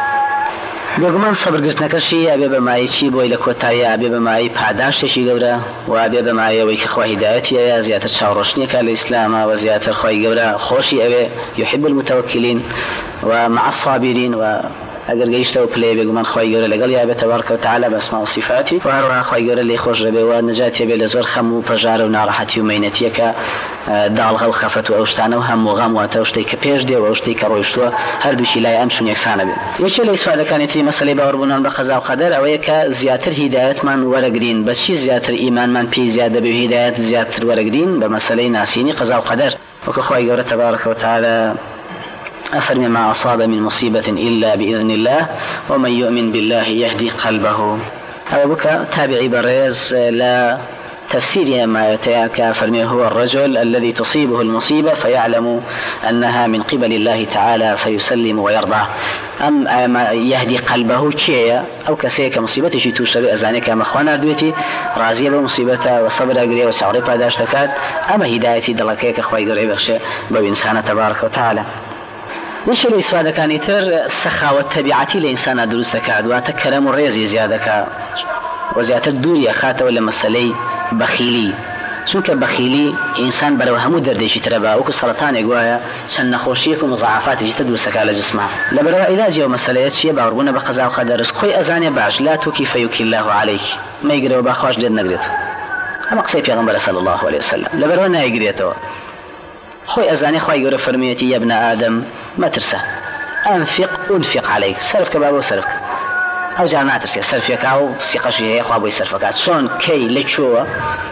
بگمان صبر گرت نکشی ابی بمایی چی بوی لکوتایی ابی بمایی پاداشی گورا و ابی بمایی وی که خواه هدایتی یا زیادر چاورشنی که الاسلام و زیادر خواهی گورا خوشی ابی يحب المتوکلین و مع الصابرین و اگر گیشته و پلی بگمان خواهی گوره لگل یا به تبارک و تعالی باسماء و صفاتی و هر وقت خواهی گوره لی خوش ربه و نجاتی به لزور خم و پجار و ناراحتی و مینتی که دالغ و خفت و اوشتانه و هم و غم و اوشتی که پیش دی و اوشتی که رویشتو هر دوشی لای امشون یکسانه بی یکی لیسفاده کانی تری مسئله باوربونان بقضا و قدر اوه که زیادتر هدایت من ورگرین بس چی زیادتر ایمان من پی زیاده به هدایت زیادتر ورگرین به مسئله ناسینی قضا و قدر و که خواهی گوره تبارک و تعالی أفرمي ما أصاب من مصيبة إلا بإذن الله ومن يؤمن بالله يهدي قلبه أبو بكر تابعي بريز لا تفسير ما يتياك فرمي هو الرجل الذي تصيبه المصيبة فيعلم أنها من قبل الله تعالى فيسلم ويرضى أم يهدي قلبه كيا أو كسيك مصيبة شي توشتبه أزانيك مخوانا دويتي رازية بمصيبتها وصبر أقرية وسعري باداش تكاد أما هدايتي دلقيك أخوي قرعي بخشي بإنسان تبارك وتعالى وش اللي إسفادة كان يتر السخاوة التبعاتي لإنسان دروس دكاد واتكرم الريزي زيادة وزيادة الدورية خاطة ولا مسألة بخيلي چونك بخيلي إنسان بلو همو درديشي تربا وكو سرطان يقوايا سن نخوشيك ومضاعفات يجي تدوسك على جسمه لبلو علاجي ومسألة شيء باوربونا بقضاء وقدر خوي أزاني باش لا توكي فيوكي الله عليك ما يقرأوا باخواش جد نقريته أما قصي بيغنبرا صلى الله عليه وسلم لبلو نا يقريته خوي أزاني خوي يقول فرميتي يا ابن آدم ما ترسى أنفق أنفق عليك سلفك بابو سلفك أو جاء ما ترسى سلفك أو سيقشي هي أخوة أبوي سلفك شون كي لتشوى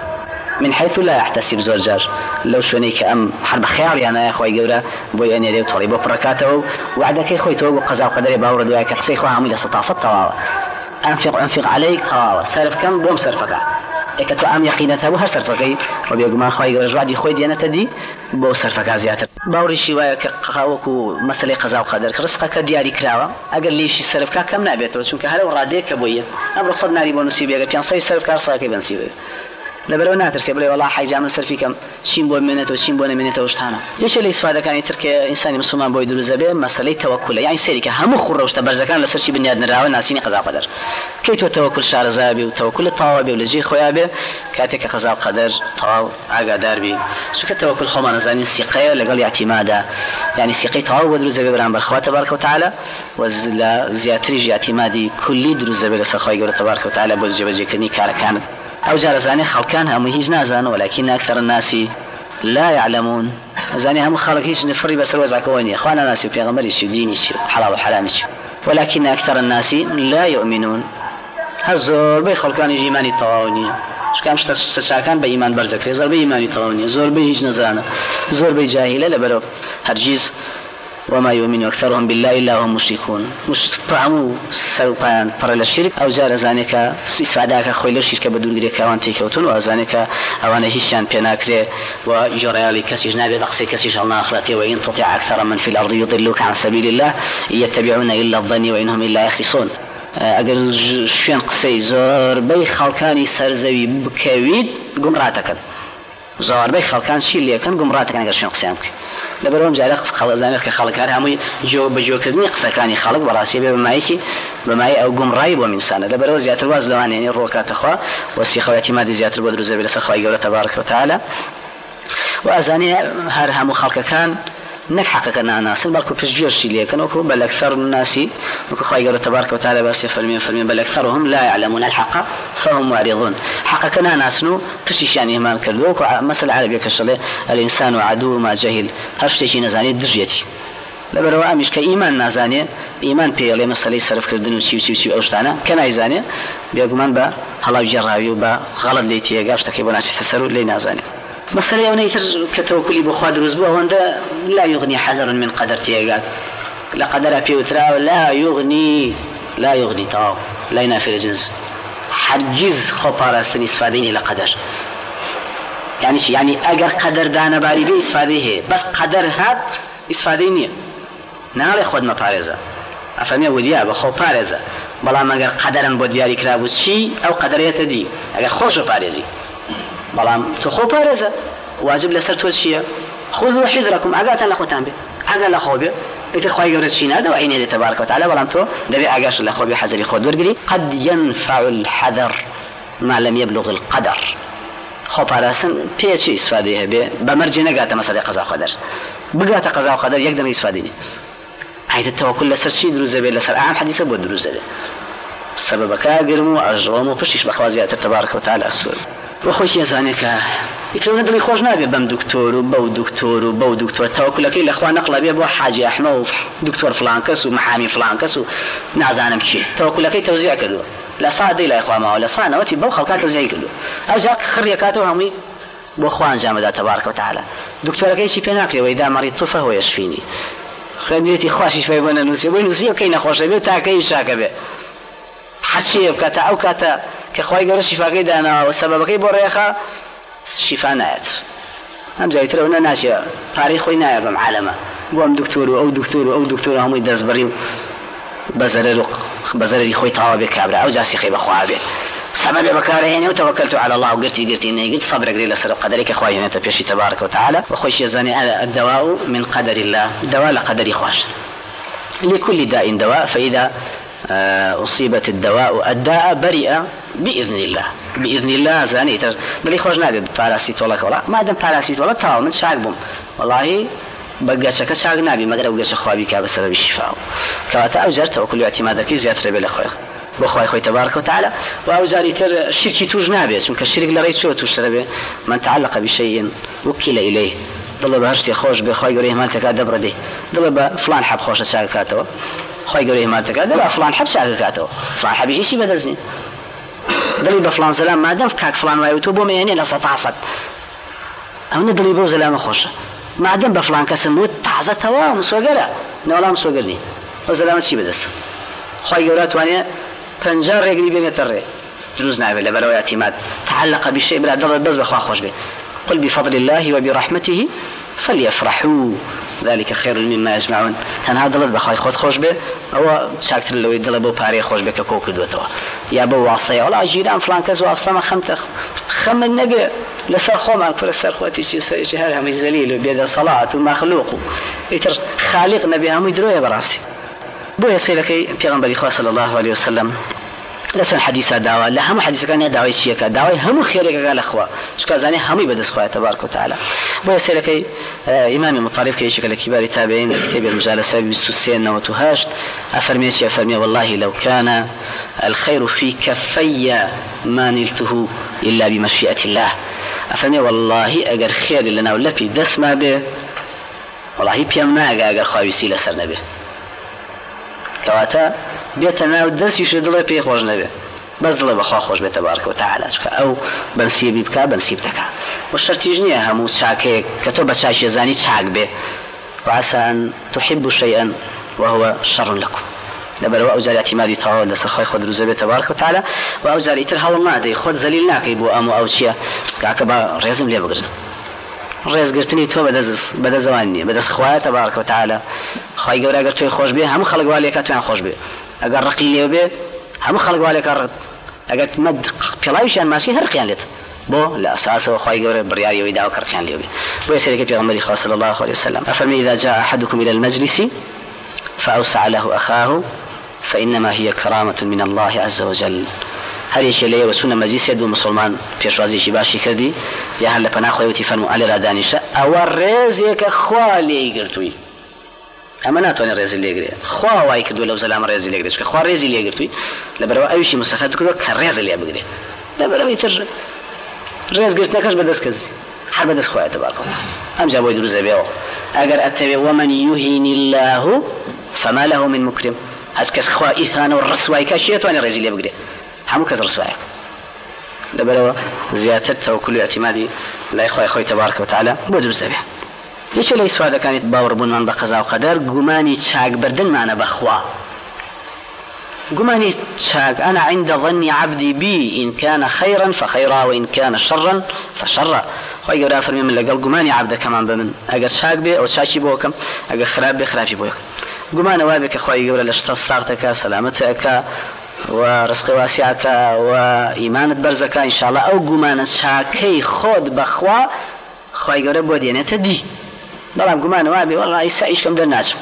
من حيث لا يحتسب زوجاج لو شونيك أم حرب خياري أنا يا أخوي يقول بوي أني ريو طريبو بركاته وعدك يا أخوي توقع قزا وقدري باورد وياك قصي أخوة عميلة سطا سطا أنفق أنفق عليك سلفك بوم سلفك اكتو ام يقينته هر سرفقي وبيغما خوي رجوادي خوي ديانته دي بو سرفقا زياتر باوري شيوايا كقاوكو مساله قضاء وقدر رزقك دياري كراوا اقل لي شي سرفقا كم نابيته چونك هلو راديك بويه ام صدنا لي بونسيبي كان صي سرفقا صاكي بنسيبي لبرو ناتر سيبلي والله حاجه من سلفي كم شين بو منته وشين بو منته وشتانا ليش اللي استفاده كان يترك انسان مسلمان بو يدل زبي مساله توكل يعني سيرك هم خروج تبرزكان لسر شي بنياد نراوي ناسيني قضاء قدر كيتو توكل شار زابي وتوكل الطوابي ولجي خويابي كاتك قضاء قدر طاو اغا داربي شو كتوكل خما نزاني سيقيه لقال اعتمادا يعني سيقي طاو ودل زبي برام بالخوات تبارك وتعالى وزلا زياتري اعتمادي كل دروز زبي لسر خوي تبارك وتعالى بولجي كني كان أو جارزاني خلقان هم هيج نازان ولكن أكثر الناس لا يعلمون زاني هم خلق هيش نفري بس روز عكوانية خوانا ناسي وبيغمري شو ديني شو حلال وحرام شو ولكن أكثر الناس لا يؤمنون هزور بي خلقان إيماني طواونية شو كان شتشاكان بإيمان برزكري زور بي إيماني طواونية زور بي هيج نزانا زور بي جاهلة لبرو هرجيز وما يؤمن أكثرهم بالله إلا هم مشركون مش بعمو سوبان فرل الشرك أو جار زانك استفاداك خويل الشرك بدون غير كوانتي كوتون وزانك أوانه هيشان بيناكري وجرالي كسي جنابي بقصي كسي جلنا آخرتي وإن تطيع أكثر من في الأرض يضلوك عن سبيل الله يتبعون إلا الظن وإنهم إلا يخرصون أجر شين قصي زور بي خلقاني سرزوي بكويد قمراتك زور بي خلقان شي اللي كان قمراتك أجر شين قصيامك لبرهم جعل خلق زانك خلق هرهم جو بجو كدني قصة كاني خلق براسي بمايشي بماي أو قم رايب ومن سنة لبرهم زيادة الوازن لوان يعني الروكات أخوة والسيخة واعتماد زيادة البدر زبيل سخوة يقول تبارك وتعالى وأزاني هرهم خلق كان نحقق كنا ناس بالكو بيجير شيء لكن وكو بل أكثر الناس وكو خير تبارك وتعالى بس فالمين فالمين بل أكثرهم لا يعلمون الحق فهم معرضون حق كنا ناس نو كشيش يعني ما نكردوك مثل عربي كشله الإنسان عدو ما جهل هرشتي شيء نزاني درجتي لبروا مش كإيمان نازاني إيمان بيالي مسألة صرف كردن وشي وشي وشي أوشتانا كان عايزاني بيقومان با هلا جراوي وبا غلط ليتي قاش تكيبون تسرو لي نازاني مسألة يومي يتر كتوكلي بخواد رزبه وانده لا يغني حذر من قدر تيغات لا قدر بيوترا لا يغني لا يغني طاو لا ينافي الجنس حرجز خبارستني استفادين إلى قدر يعني شي يعني أجر قدر دانا باري بي استفاديه بس قدر هاد استفادينيه نالي خود ما بارزة أفهمي وديا بخو بارزة بلا ما أجر قدرا بودياري كرابوس شي أو قدرية دي أجر خوش بارزي بلام تخو بارزة واجب لسر توشية خذوا حذركم عقاتا لخوتان بي عقا لخوبي يتخوي يورس شينا هذا وعيني تبارك وتعالى بلام تو دبي عقاش لخوبي حذري خود ورقلي قد ينفع الحذر ما لم يبلغ القدر خو بارسن بيتشي استفاديه بي بمرجي نقاتا مسألة قضاء قدر بقاتا قضاء قدر يقدر يستفاديني عيد التوكل لسر شي دروزة بي لسر أعام حديثة بود دروزة بي سبب كاقرمو أجرمو بشيش بخوازيات تبارك وتعالى السؤال وخوش يزانك يترون ندري خوش نابي بم دكتور وبو دكتور وبو دكتور توكل كي الاخوان نقل بيه بو حاجه احمد دكتور فلان كس ومحامي فلان كس نعزانم شي توكل كي توزيع كدو لا صادي لا اخوان ما ولا صانه وتي بو خلقات توزيع كدو اجاك خريكاتو همي بو اخوان جامد تبارك وتعالى دكتور كي شي بيناكلي واذا مريض فهو يشفيني خديتي خواشي في بنا نسي وين نسي كاين خوش بيه تا كاين شاكبه حشيه كتا او كتا كخواي قرر شفاء كيدانا والسبب كي بوريخا شفاء نايت هم جاي ترى هنا ناشية تاريخ ويناير بمعلمة بوام دكتور أو دكتور أو دكتور هم يدرس بريم بزر بزر خوي طوابي كابرة أو جاسي خيب أخوابي سبب بكاره يعني وتوكلت على الله وقلتي قلتي إني قلت صبرك لي لسر قدرك أخوي هنا تبيشي تبارك وتعالى وخوش يزاني الدواء من قدر الله دواء لقدر خوش لكل داء دواء فإذا أصيبت الدواء الداء برئ بإذن الله بإذن الله زاني تر بلي خوش نابي باراسيت ولا ولا ما دام باراسيت ولا تاو من شاقبهم والله بقى شك شاق نابي ما قدروا قش خوابي كا بسبب الشفاء كواتا أوجرت وكل اعتمادك زيادة بلا خوي بخوي خوي تبارك وتعالى وأوجاري تر الشرك توج نابي چونك الشرك لغيت شو توج من تعلق بشيء وكل إليه ضل بهرتي خوش بخوي قريه مالتك دبر دي ضل فلان حب خوش شاق كاتو خوي قريه مالتك دبر فلان حب شاق كاتو فلان حب يجي شي بدزني دليل بفلان سلام ما دام كاك فلان وايوتو بوم يعني لا ستعصد او ندلي بو سلام خوش ما دام بفلان كسم وتعزه توا مسوغلا نولا مسوغلني وسلام شي بدس خوي قرات واني فنجر رجلي بين تري دروز نعبل لبلو اعتماد تعلق بشيء بلا ضرر بس بخوا خوش به قل بفضل الله وبرحمته فليفرحوا ذلك خير مما يجمعون تنها ضلت بخاي خود خوش به او شاكتر لو يدلبو باري خوش به كوكو دوتو يا بو واسطه ولا جيران فلان كز واسطه ما خمت خم النبي لسر خوما كل سر خوتي شي شي هذا هم ذليل بيد صلاه ومخلوق يتر خالق نبي هم يدرو يا براسي بو يسيلك پیغمبر خدا صلى الله عليه وسلم لسن حديث دعوة لا هم حديث كان دعوة شيء كدعوة هم خيرك قال أخوة شو كذاني هم يبدس خواه تبارك وتعالى ويسألك إمام المطالب كي يشكل كبار تابعين كتاب المجالسة بستوسين وتهاشت أفرميش أفرمي والله لو كان الخير في كفي ما نلته إلا بمشيئة الله أفرمي والله أجر خير لنا ولا في دس ما به والله بيام ناقا أجر خاويسي لسر نبي كواتا بيتنا ودرس يشرد الله بيه خوش نبي بس الله بخوا خوش بيه تبارك وتعالى أو بنسيب بكا بنسيب تكا والشرط يجنيها همو شاكي كتب شاكي يزاني شاك به وعسى أن تحبوا شيئا وهو شر لكم لبر وأوجار اعتمادي تعالى لسخاي خود روزه تبارك وتعالى وأوجار يترها والله دي خود زليل ناكي بو أمو أو شيء كعكبا رزم ليه بقرن رز قرتني تو بدز بدز زواني بدز خواه تبارك وتعالى خاي جورا قرت توي خوش به هم خلق والي كاتوان خوش به أجر رقي ليه به هم خلق والي كرد أجر مد بلايشان ماشي هرقيان ليه بو لا أساسه خاي جورا برياري ويدا وكرقيان ليه به ويسير كيف يغمر خاص صلى الله عليه وسلم أفرمي إذا جاء أحدكم إلى المجلس فأوسع له أخاه فإنما هي كرامة من الله عز وجل هل يشيله وسنة مجلس يدو مسلمان بيشوازي شباشي كردي يا هل لبناخو يوتي فرمو على رادانيشا أو الرزيك خوالي يقرتوي أما ناتواني الرزي اللي يقري خوا واي كردو لو زلام الرزي اللي يقري خوا الرزي اللي يقرتوي لبروا أي شيء مستخدم كردو كالرزي اللي يقري لبروا يتر رز قرتنا كاش بدس كزي حر بدس خواه تبارك وتعالى أم جابوا يدرو زبيعو أقر أتبع ومن يهين الله فما له من مكرم هسكس خوا إهانة والرسواي كاشيت وأنا الرزي اللي يقري همو كز رسوايك لبروا زيادة توكل اعتمادي لا يخوي خوي تبارك وتعالى بدرو زبيع ليش ليس هذا كانت باور بون من بقضاء وقدر قماني تشاق بردن معنا بخوا قماني تشاق أنا عند ظن عبدي بي إن كان خيرا فخيرا وإن كان شرا فشرا خوي قرأ فرمي من لقل قماني عبده كمان بمن أجا شاق بي أو شاشي بوكم أجا خراب بي خرابي بوكم قماني وابك خوي قرأ لاشتصارتك سلامتك ورزق واسعك وإيمانة برزك إن شاء الله أو قمانة شاكي خود بخوا خوي قرأ بودينة تدي بلام قمان وابي والله يسعيش كم درناش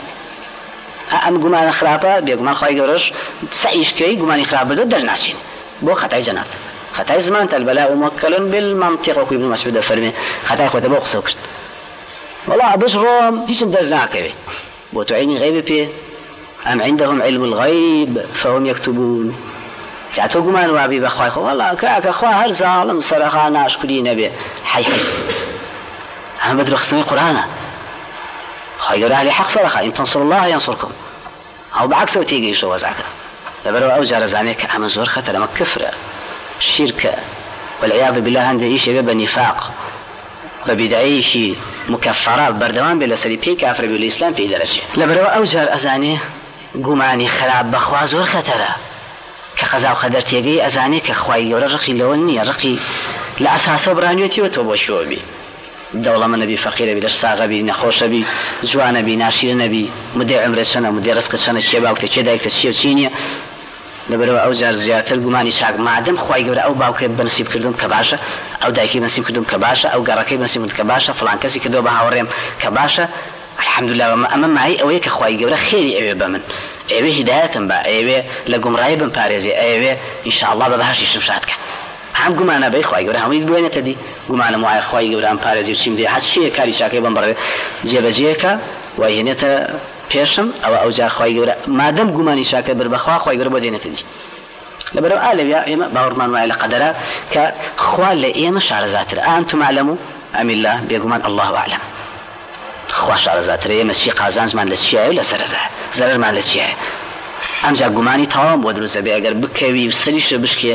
أم قمان خرابة بيقمان خواهي قرش سعيش كي قمان خرابة درناشين بو خطأي زنات خطأي زمان البلاء موكل بالمنطق وكي ابن مسعود الفرمي خطأي خوة بو خصو كشت والله أبش روم هيش مدرزناك بي بو تعيني غيبي بي أم عندهم علم الغيب فهم يكتبون جاتو قمان وابي بخواهي خو والله كاك أخواه هل ظالم صرخانا أشكرين بي حي حي أم بدر خصني قرآن خير أهل حق صرخة إن تنصر الله ينصركم أو بعكس وتيجي يشوا وزعك لبروا أوجار زانيك أما زور خطر أما كفر الشركة والعياذ بالله عند إيش يبقى نفاق وبدعي شيء مكفرات بردوان بلا سليبي كافر بالإسلام في درجة لبروا أوجار أزاني قماني خراب بخوا زور خطر كقزاو خدر تيجي أزاني كخواي ولا رقي لوني رقي لا أساس برانيتي وتوبشوا بي دولة من نبي فقير بي لشساغ بي نخوش بي جوان بي ناشير نبي مدي عمر سنة مدي رزق سنة الشيبا وقت كده يكتشير سينيا لبروا أوجار زيادة القماني شاق معدم خواهي قبل أو باوكي بنسيب كردون كباشا أو دايكي بنسيب كردون كباشا أو قراكي بنسيب كردون كباشا فلان كسي كدو بها وريم كباشا الحمد لله أما معي أويك خواهي قبل خيري أيوه بمن أيوه هداية با أيوه لقم رايبا باريزي أيوه إن شاء الله ببهاش يشمشاتك هم قمانا بي خواهي قبل هم يدبوين تدي قمانا معي خواهي قبل أم باريزي وشيم دي حد شيء كاري شاكي بمبر جيبا جيكا ويهنيتا بيشم أو أوجار خواهي قبل ما دم قماني شاكي بربخوا خواهي قبل بودين تدي لبرو آلب يا إما باورمان معي لقدرا كخوال لإيما شعر زاتر أنتم أعلموا أم الله بيقمان الله أعلم خوا شعر زاتر إيما الشيء قازان زمان للشيعي ولا زرر زرر مان للشيعي أم جا قماني طوام ودرو زبي أقر بكوي وسريش بشكي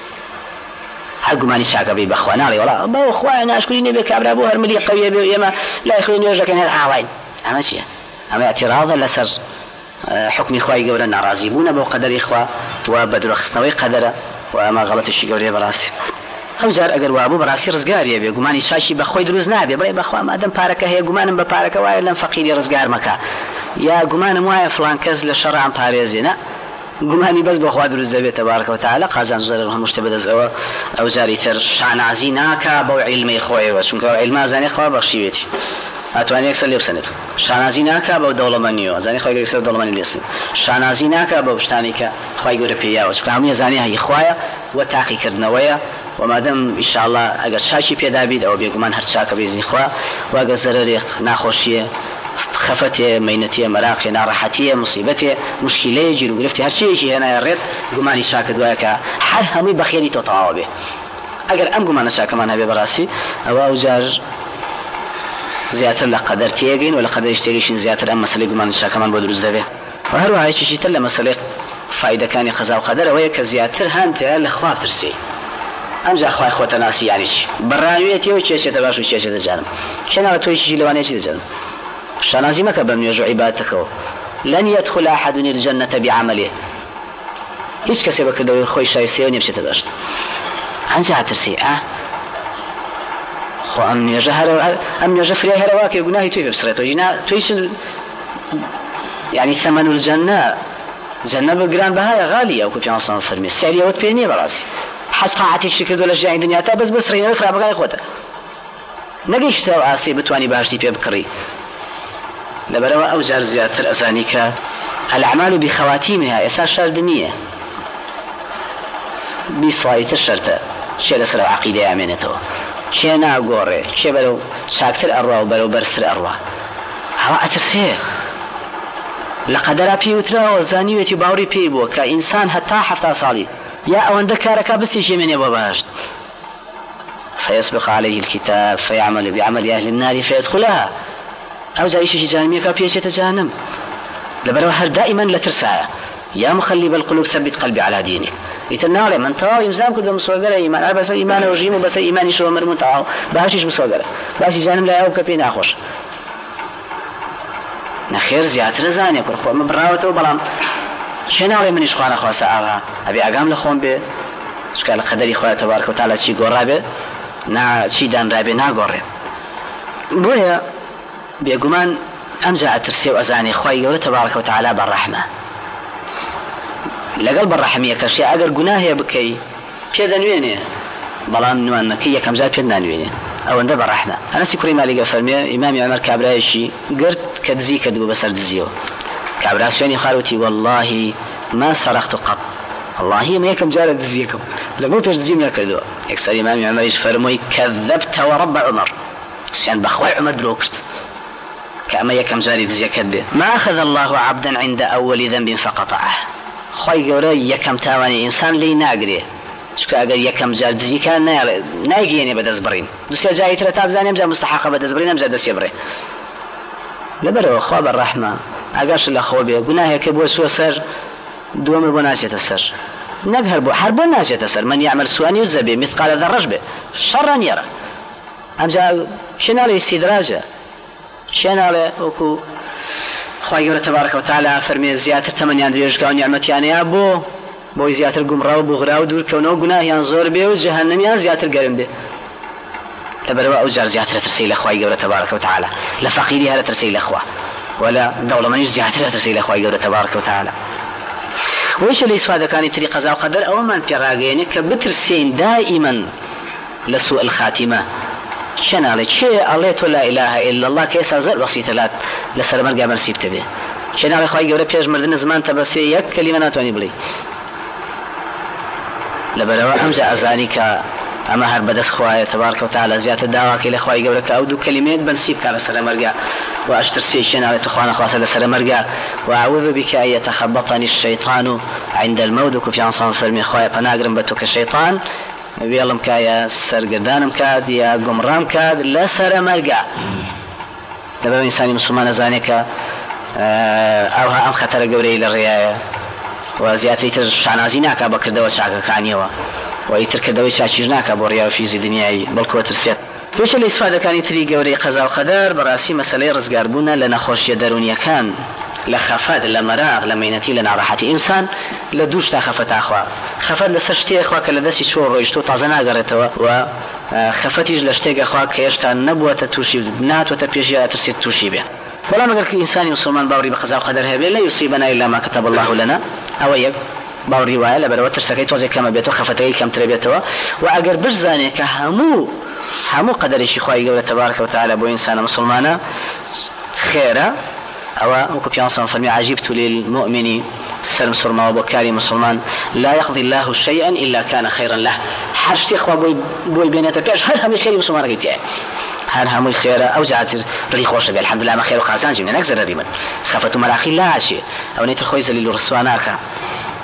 هل قماني شاكا بي بخوانا لي ولا باو خوانا أشكريني بك عبر أبوها الملي قوية بي يما لا يخليني وجهك هنا العاوين أما شيء أما اعتراضا لسر حكم إخوائي قولا نرازيبون بو قدر إخوة وبدر خصنوي قدر وما غلط الشي قولي براسي أو جار أقر وابو براسي رزقار يبي قماني شاشي بخوي دروز نابي بلاي بخوا ما دم باركة هي قمانا بباركة واي لن فقيري رزقار مكا يا قمانا موايا فلان كز لشرع عن باريزينا قماني بس بخوا دروز زبي تبارك وتعالى قازان زررهم مشتبه دزوا أو جاري تر شان عزيناكا بو علمي إخوائي وشنك علم زاني إخوة بخشيوتي أتواني أكثر لي بسنته شانازي ناكا بو دولة منيو زاني خوي أكثر دولة مني ليسن شانازي ناكا بو بشتانيكا خوي يوروبيا وشكامية زاني هاي إخوايا وتاقي كردنويا وما دام إن شاء الله أجر شاشي بيدا بيد أو بيقومان هرشاكا بإذن إخوا وأجر زرريق ناخوشية خفتي مينتي مراقي نارحتي مصيبتي مشكلة جيرو قلفتي هالشيء شيء هنا يرد قماني شاكا دوايكا حال همي بخيري تطاوبه أجر أم قمان شاكا ما نبي براسي أو أوجار زیاتر لە قەدەر تێگەین و لە قەدەر شتێکیشین زیاتر ئەم مەسەلەی گومان شاکەمان بۆ دروست دەبێ. و هەروەها هیچیشی تر لە مەسەلەی فایدەکانی قەزا و قەدەر ئەوەیە کە زیاتر هەندێک لە خوا بترسی. ئەمجا خوای خۆتە ناسی یانی چی بەڕاوێتەوە کێشێتە باش و کێشێتە جانم شێناوە تۆیشی لەوانەیەکی دەجانم شانازی مەکە بە نوێژ و عیبادەتەکەەوە لەن يدخل أحد الجنة بعمله هیچ کەسێ بەکردەوەی خۆی شایستەیە نییە بچێتە باشت ئەنجا هەترسی ئا خۆ ئەم نوێژە ئەم نوێژە فریای هەرەواکێ گوناهی توی ببسڕێتەوە ژینا تویش یعنی ثەمەن الجەنە جەنە بگران بەهایە غالیە وەکو پێغەمبەر صلی الله علیه و سلم فەرمی سەیری ئەوەت پێ نییە بەڕاستی حەج قاعەتێکی کردو لە ژیانی دنیا تا بەس بسڕێنەوەی خراپەکانی خۆتە نەگەیشتەوە ئاسێ بتوانی باشتی پێ بکڕی لەبەرەوە ئەو جار زیاتر ئەزانی کە الأعمال بخواتيمها ئێستا شەرد نییە بیست ساڵی تر شەرتە چێ لەسەر عەقیدەی ئامێنێتەوە چێ ناگۆڕێ چێ بەرەو چاکتر ئەڕوا و بەرەو بەرزتر ئەڕوا ئەوە ئەترسێ لە قەدەرا پێی وتراوە زانیوێتی باوری پێی بووە کە ئینسان هەتا حەفتا ساڵی یا ئەوەندە کارەکە بستێکی مێنێ بۆ بەهەشت فيسبق عليه الكتاب فيعمل بعمل أهل النار فيدخلها أو زايشي جانميك بيشة جهنم لبرو هر دائما لترسايا يا مخلب القلوب ثبت قلبي على دينك يتناول من طاو يمزام كل مسوغره ايمان بس ايمان وجيم بس ايمان شو مرمون طاو باهاش مسوغره بس جانم لا يوك بينا خوش نخير زياتر زاني كل خو مبراوته بلام شناوي من اخوانا خاصه ابا ابي اقام لخون به اشكال قدري خويا تبارك وتعالى شي غرابه نا شي دان رابه نا غره بويا بيغمان امجا اترسي وازاني خويا ولا تبارك وتعالى بالرحمه لقلب الرحمية كشيء أجر جناه بكي كذا نوينه بلام نوان كي كم زاد كذا نوينه أو ندب الرحمة أنا سكري مالي قفرمي إمام عمر كابرايشي قرت كدزي كدبو بسر دزيو كابراسيوني خالوتي والله ما سرقت قط والله ما يكم جارة دزيكم لما بيش دزيم يكردو يكسر إمام عمر يفرمي كذبت ورب عمر يعني بخوي عمر دروكت كأما يكم جاري دزي كدبه ما أخذ الله عبدا عند أول ذنب فقطعه خوي جوري يكم تاواني إنسان لي ناقري شكو أجر يكم جار دزي كان ناي نايجيني بدزبرين دوسي جاي ترى تابزاني أمزا مستحقة بدزبرين أمزا دسيبري لبرو خواب الرحمة أجاش الأخوة بيه قناه كبو سوى سر دوم بناشة السر نقهر بو حرب ناشة السر من يعمل سوء يزبي مثقال ذرج به شرا يرى أمزا شنالي استدراجة شنالي وكو خوای تبارك وتعالى فرمي زياتر تمنيان دريجكا ونعمتيان بو بو زياتر قمراو بغراو دور كونو گناهيان زور بي وجهنميان زياتر قرم بي لبروا اوجار زياتر ترسيل خوای تبارك وتعالى لفقيرها لترسيل اخوه ولا دولة من زياتر ترسيل خوای تبارك وتعالى ويش اللي استفاده كان طريق قضاء وقدر او من بيراغينك كبترسين دائما لسوء الخاتمه شنالي شيء الله لا إله إلا الله كيس زر بسيطة لا لسر مرجع مرسيب تبي شنالي خواهي جوري بيج مردن زمان تبسي يك كلمة ناتواني بلي لبلوا أمجا أزانيك أما هر بدس خواهي تبارك وتعالى زيادة دعوة إلى خواهي جوري كأودو كلمات بنسيب كان لسر مرجع وأشتر سي شنالي تخوانا خواصة لسر مرجع وأعوذ بك أن يتخبطني الشيطان عند الموت وكفي عن صنف فرمي خواهي بناقرم بتوك الشيطان بيلم كايا سرقدانم كاد يا قمرام كاد لا سر مرقع لبا إنساني مسلمان زانيك أوها أم خطر قوري للرياية وزياتي تر شعنازيناك بكر دوا شعك كانيوا ويتر كدوي شاكيجناك بوريا في زي دنياي بلكو ترسيت وش اللي استفادة كان يتري قوري قضاء وقدر براسي مسألة رزقار بونا لنخوش يدرونيا كان لخفاد لمراغ لمينتي لنا راحة إنسان لدوش تا خفت أخوا خفت لسرشتي أخوا كلدسي شور رويشتو تازنا قريتوا وخفتيج لشتيق أخوا كيشتا نبوة توشي بنات وتبيجي ترسيت توشي به ولا مقر إنسان مسلمان باوري بقضاء وقدرها به لا يصيبنا إلا ما كتب الله لنا أو يك باوري وايا لبرو ترسكي توزي كما بيتو خفتي كم تربيتوا وأقر برزاني كهمو همو قدر شي خواهي قولة تبارك وتعالى بو إنسان مسلمانا خيرا أو وكبيان صنف فرمي عجبت للمؤمن السلم سرما وبكاري مسلمان لا يقضي الله شيئا إلا كان خيرا له حرشت إخوة بوي, بوي بينات بيش هل همي خيري مسلمان رقيت يعني هل همي خيرا أو جعت رلي خوش بي الحمد لله ما خير وقاسان جمنا نكزر ريمن خفتوا مراخي لا عشي أو نيتر خويز اللي رسواناك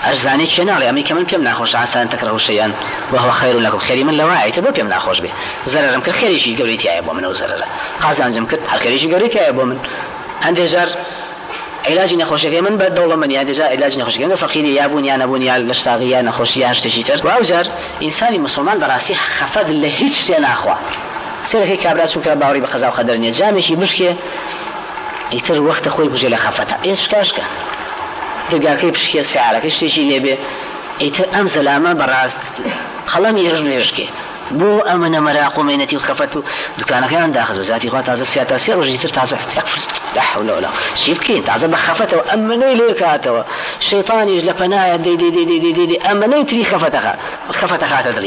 أرزاني كنالي أمي كمان بيم ناخوش عسى أن تكرهوا شيئا وهو خير لكم خير من لواعي تبو بيم ناخوش به زررم كر خير شيء قوليتي يا أبو من وزرر قازان جمكت هل خير شيء قوليتي يا أبو من عندي جار علاج نخوش من بعد دولة من يا دجا علاج نخوش كمان فقيري يا بني أنا بني على الشاغي يا نخوش يا هشتشيتر وأوجر إنساني مسلمان براسي خفض اللي هيج شيء أخوه سيرك كابرا شو كاباوري بخزاو قدر نجامي شي بشكي يتر وقت أخوي بجيل خفته إيش كاشكا تلقى كي بشكي سعره كيش شيء نبي يتر أمزل أما براست خلاني يرجع يشكي بو أمن مراق ومينتي وخفتو دكانك كان داخل بزاتي خوا تازه سياتا سير وجيتر تازه تكفر لا حول ولا شيء بكين تازه بخفته وأمني ليك هاتوا الشيطان يجلب نايا دي دي دي دي دي, دي أمني تري خفتها خفتها تدري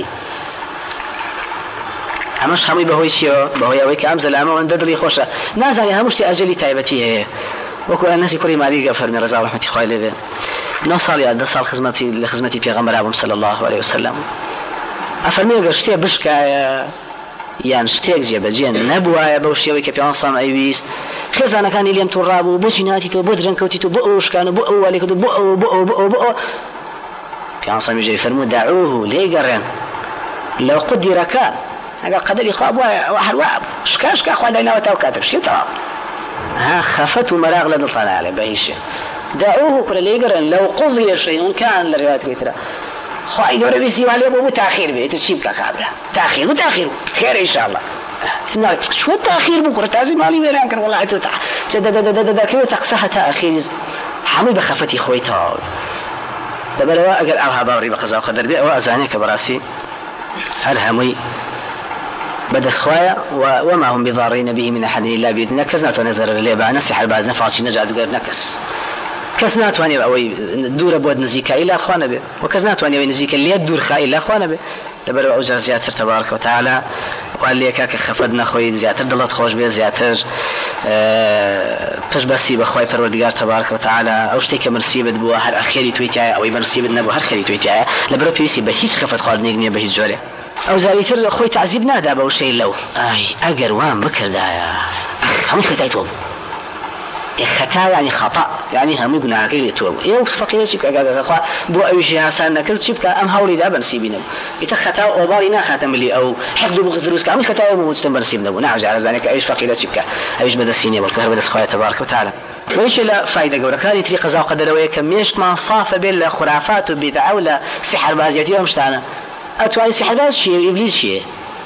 همش همي بهوي شيء بهوي أويك أمزل أما وندري خوشة نازل همش تأجلي تايبتي هي وكل الناس كل ما دي غفر من رضا ورحمة خوالي نوصل يا دصال خدمتي لخدمتي في غمر أبو صلى الله عليه وسلم أفرمي قشتي بشكا يعني شتيك جيب جين نبوا بوشي ويك بيان صام أيويست خزانة كان اليوم ترابو بوشيناتي تو بدرن كوتي تو بؤوش كانوا بؤوا عليك بؤوا بؤوا بؤوا بؤوا بيان صام يجي فرمو دعوه ليه قرن لو قدر كان قال قدر يخاب واحد واحد شكاش كأخوان دينا وتوكاتك شو ترى ها خفت ومراغ لدى طلع عليه بهيش دعوه كل اللي يقرن لو قضي شيء كان لرواية كثيرة خواهي قبل بيسيب عليه أبو تأخير بيه تشيب كابرة تأخير وتأخير خير إن شاء الله شو التأخير بكرة تازي مالي بيران كان والله عتوتع كيف تقصها تأخير حمي بخفتي خويتها دبل واقل أرها باوري بقزا وقدر بيه وأزانيك براسي هل همي بدت خوايا وما هم بضارين به من أحد إلا بإذن نكس ونزر الليبة نسح الباز نفعش نجعد غير نكس كس ناتواني أوي دور بود نزيكا إلا أخوانا به وكس ناتواني أوي نزيكا اللي يدور خا إلا أخوانا به لبرو أوجر زياتر تبارك وتعالى وقال لي كاك خفدنا خوي زياتر دلت خوش به زياتر پش بسی بخوای پروردگار تبارک وتعالى أو شتى كمرسيبت بوا هر أخيري تويتايا أو يمرسيبت نبوا هر خيري تويتايا لبرو بيسي بهيش خفت خالد نيجني بهيش جوري أو زاريتر خوي تعذيب نادا بو شيء لو أي أجر وام بكر دايا هم خطايتهم خطا يعني خطأ يعني هم يقولنا كيف يتوب يو فقيه شيء كذا كذا بو أي شيء حسن نكرت شيء كأم هولي ده بنسيبينه يتخطأ أو بارينا خاتم اللي أو حقد بغزروس كأم خطأ أو مستم بنسيبنا ونعج على ذلك أيش فقيه شيء كا أيش بدأ السينية بالكهرباء بدأ سخاية تبارك وتعالى وإيش لا فائدة جورا كان يتري قزاو قدر وياك مش ما صاف بين خرافات وبدع ولا سحر بازيتي ومشتانا أتواني سحر باز شيء إبليس شيء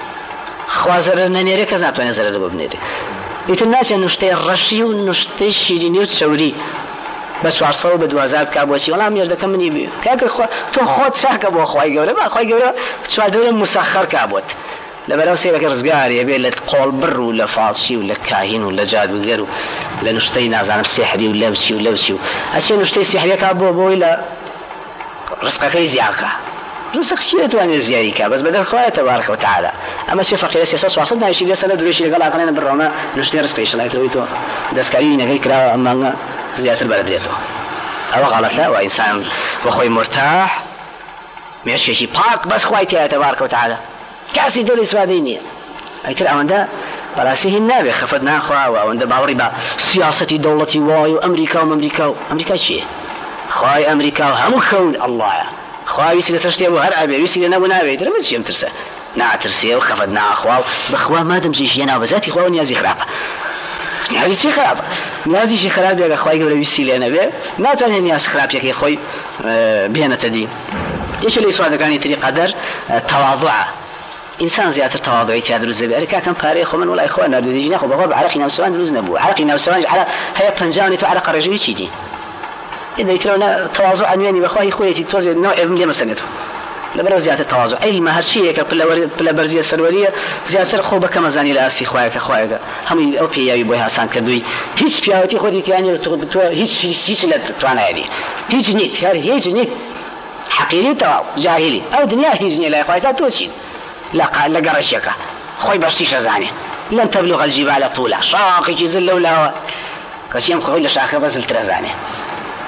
خوازر ننيري كذا أتواني زر ربنا نيري يتناش نشتي الرشي ونشتي شيريني وتشوري بس وعصوا بدوازات كابوسي ولا ميرد كم من يبي كأكل خو تو خود شاك أبو خواي جورا ما خواي جورا سؤال دولة مسخر كابوت لما لو سيرك رزقاري يبي لا تقول بر ولا فاضشي ولا كاهن ولا جاد وغيره لا نشتي ناز عن السحري ولا بسي ولا بسي أشياء نشتي سحري كابو بو إلى رزقك يزيعك رزق شيء تواني زياريك بس بدل خواه تبارك وتعالى أما شيء فقير سياسة وعصدنا يشيل يسأل درويش اللي قال عقلنا بالرماء نشتري رزق إيش لا يترويته دسكارينا غير كلا أما زيادة البلد ديته أو غلط لا وإنسان وخوي مرتاح ماشي شيء باك بس خواتي تبارك وتعالى كاسي دول إسرائيلية أيتر أوندا براسيه النبي خفضنا أخوة وأوندا باوري با سياسة دولة واي وأمريكا وأمريكا أمريكا شيء خواي أمريكا هم خون الله خواي يصير سرشتي أبو هرعبي يصير نبو نبي ترى بس يوم ترسى نعترسي وخفضنا أخوة بخوا ما دم شيء ينا بزاتي خوا ونيازي خرابة نيازي شيء خرابة نيازي شيء خراب يا خواي قبل يصير نبي ما تواني نياز خراب يا خواي بينا تدين إيش اللي يسوى ذكاني تري قدر تواضعه إنسان زيادة تواضعي تيادر الزبي أركا كان باريخ ومن ولا إخوان نرديجنا خو بابا عرقنا وسوان دروز نبو عرقنا وسوان على هيا بنجاني تو عرق رجوي تيجي إذا يتلونا تواضع عنواني بخواي خويتي توزي نوع ابن مسنته لبرو زيادة تواضع أي ما هالشيء كبلا بلا برزية السرورية زيادة خوبة كما زاني لأسي خوايك خوايك هم أو بيا يبوي حسن كدوي هيج بياوتي خودي تياني تو هيج هيج لا توانا يعني هيج نيت هذه هيج نيت حقيقي تواو جاهلي أو دنيا هيج لا خوايك توشين لا قال لا قرشك خوي برشيش زاني لن تبلغ الجبال طولا شاقي جزل ولا كشيم خوي لشاخه بزل ترزاني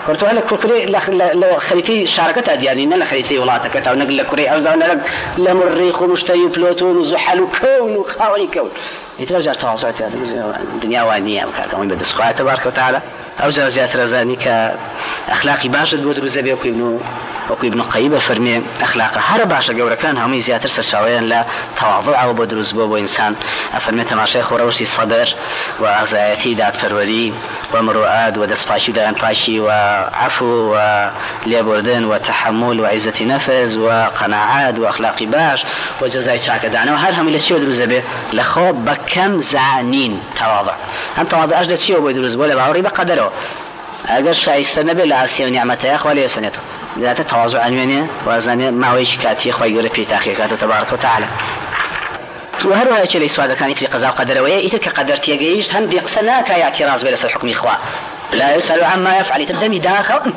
كرتوا لك كوري لو خليتي شاركتها ديالي نلا خليتي ولاتك او نقل لك كوري او زاونا لك لمريخ ومشتري بلوتون وزحل وكون وخاوني كون يترجع تواصلات الدنيا وانيه وكذا وين بدس خواه تبارك وتعالى او جرزيات رزاني كاخلاقي باشا بود رزبي وكيبنو وكيبن قيبه فرمي اخلاق هر باشا جورا كان هم زياتر سشاوين لا تواضع وبدرز بو انسان افرمي تماشي خوروشي الصدر وازايتي ذات فروري ومروءات ودسفاشي دان باشي وعفو وليبردن وتحمل وعزة نفس وقناعات واخلاق باش وجزاء شاك دانا وهر هم لشيء درزبه لخوب بكم زانين تواضع هم تواضع اجد شيء وبدرز ولا باوري بقدره اگر شایسته نبی لعاسی و نعمته اخوالی سنته ذات تواضع عنوانه وازنه معويش كاتي خوي يقول في تحقيقاته تبارك وتعالى وهروها يجري سواده كان يتري قضاء وقدر ويا يترك قدر تيجيش هم ديقسناك يا اعتراض بلا الحكم اخوه لا يسأل عما يفعل تبدمي داخل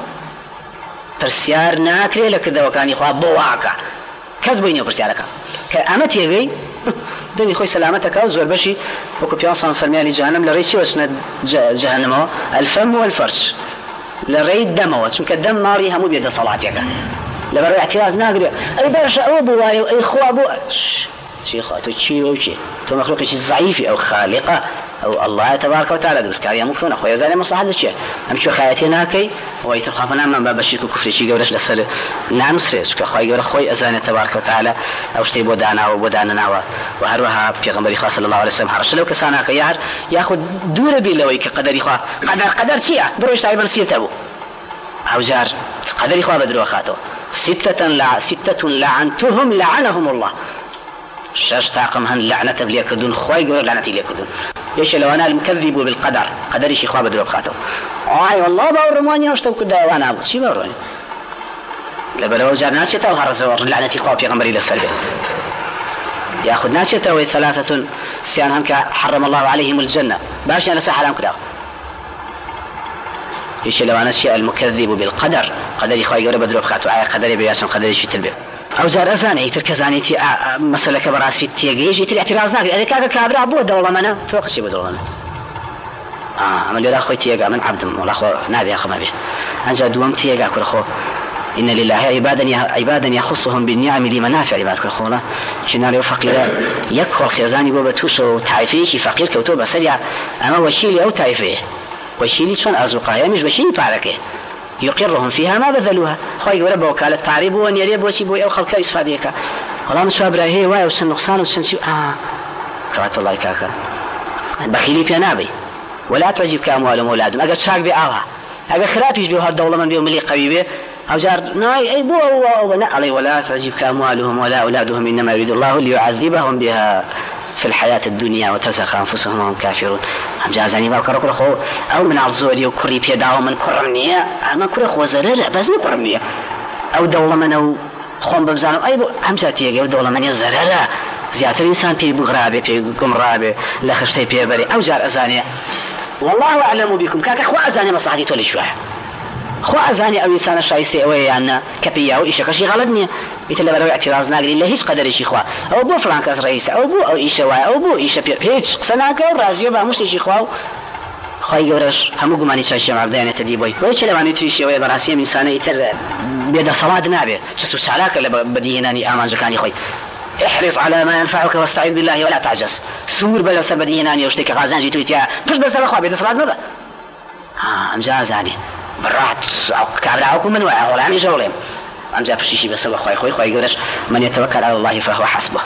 فرسيار ناكري لكذا وكان اخوه بواقع كذبيني وفرسيارك كامت يجي دمي خوي سلامتك او زور بشي وكو بيانصا فرمي لي جهنم لريسي وسند جهنم الفم والفرش لريد دموت شو كدم ناري همو بيد صلاتك لبرو اعتراض ناقري اي باشا ابو واي اخوه ابو شيخه تشي وشي تو مخلوق شيء ضعيف او خالقه او الله تبارك وتعالى دبس كاريا ممكن اخويا زالي مصلحه دشي ام شو خايتنا كي ويتخافنا من باب الشرك وكفر شي قولش لسل نعم سريس كخوي قول اخوي ازانه تبارك وتعالى او شتي بودانا وبودانا وهروها بيغمبري خاص الله عليه وسلم حرش لو كسانا كيار ياخذ دور بيلوي كقدر اخوه قدر قدر شيء بروش تايبن سيتبو او جار قدر اخوه بدرو خاتو سته لع سته لعنتهم لعنهم الله شاش طاقم هن لعنة بليكدون خوي يقول لعنتي ليكدون ايش لو انا المكذب بالقدر قدري شي خواب دروب خاتو اي والله باورماني اشتو كدا وانا ابو شي باوروني لبلو جار ناس يتو هرزور لعنتي خواب يا غمري للسلبي ياخذ ناس يتو ثلاثه سيان هنك حرم الله عليهم الجنه باش انا سحل كدا ايش لو انا شيء المكذب بالقدر قدري خوي يقول بدروب خاتو اي قدري بياسم قدري شي تلبي او زار ازاني تركزانيتي مساله كبراسي تيجي يجي اعتراض ناقل اذا كان كابرا بو دوله منا فوق شي بدوله منا اه عمل له اخوي تيجا من عبد ولا اخو نبي اخو ما به انجا دوم تيجا كل اخو ان لله عبادا عبادا يخصهم بالنعم لمنافع عباد كل اخونا شنو فقير يكفر خزاني بوبتوش وتعرفي شي فقير كوتو بسريع اما وشيلي او تعرفيه وشيلي شلون ازقايا مش وشيلي باركه يقرهم فيها ما بذلوها خوي ورب وكالة تعريب وان يريب وسيبوا او خلق اسفاديك والله مش ابراهيم واي وسن نقصان وسن سي اه كرات الله كاكا بخيلي بينابي ولا تعجبك اموالهم واولادهم اجل شاق باها اجل خرابيش بها الدوله من بيوم ملي قبيبه او جار ناي اي بو علي ولا تعجبك اموالهم ولا اولادهم انما يريد الله ليعذبهم بها في الحياة الدنيا وتزخ أنفسهم وهم كافرون هم جازاني ما كرو كرخو أو من عرضوري وكري بيداو من كرمنية ما كرخ وزرر بس نكرمنية أو دولة من أو خون ببزانو أي هم جاتي أو دولة من يزرر زيادة الإنسان بي بغرابي بي قمرابي لا خشتي بي بري أو جار أزانية والله أعلم بكم كاك أخوة أزانية مصلحتي تولي شوية خو ازاني او انسان شايسته او يعني كبيا او شيء شيء غلطني مثل لو اعتراض ناقل الا هيش قدر شيء خو او بو فلان كاس رئيس او بو او ايش واي او بو ايش هيش سناك راضي با مش شيء خو خو يورش هم غماني شاشه عبدانه تديبوي وش لو اني تريشي وي براسي انسان يتر بيد صلاه نابه شو سالاك اللي بديهناني امان زكاني خوي احرص على ما ينفعك واستعذ بالله ولا تعجز سور بلا سبديهناني وشتك غازان جيتو يا بس بس اخو بيد صلاه ما ها امجازاني برات كابراكم من وعاء ولا يعني شغلهم عم جاب الشيء بس الله خوي خوي خوي يقولش من يتوكل على الله فهو حسبه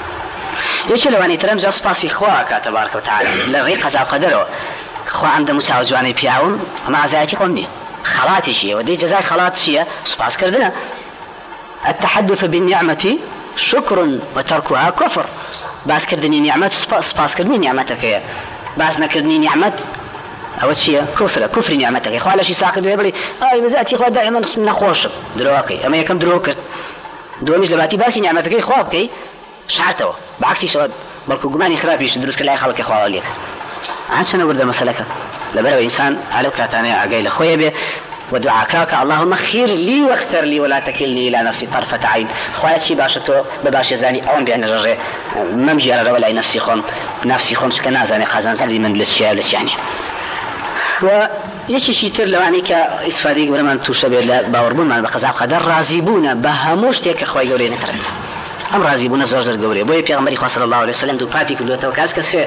يش لو اني ترمز اسباسي خواك تبارك وتعالى لريق زاب قدره خو عنده مساوز واني بياون مع زايتي قمني خلاتي شيء ودي جزاء خلات شيء سباس كردنا التحدث بالنعمه شكر وتركها كفر باس كردني نعمه سباس كردني نعمتك باس نكردني نعمه أول شيء كفر كفر نعمتك يا أخوان شيء ساقط بيبري أي بزات يا أخوان دائما نخوش دروكي أما يكم دروكت درو مش دبعتي باسي نعمتك يا أخوان كي شعرته بعكس شو بلكو جماني خرابيش دروس كلا يخلق يا أخوان عليك عشان أورد مسألة لبلو إنسان على كاتاني عقيل خويا به ودعاءك اللهم خير لي واختر لي ولا تكلني إلى نفسي طرفة عين خويا شيء باشته بباش زاني أو بأن الرجال ممجي على ولا نفسي خون نفسي خون سكنا زاني قازان زاني من الأشياء يعني یەکێکی تر لەوانەی کە ئیسفادەی گەورەمان تووشە بێت لە باوەڕبوونمان بە قەزا و قەدەر ڕازیبوونە بە هەموو شتێک کە خوای گەورەی نەکرێت. ئەم ڕازیبوونە زۆر زۆر گەورەیە. بۆیە پێغەمبەری خوا صلی الله علیه وسلم دوو پاتی کردوێتەوە کاس کەسێ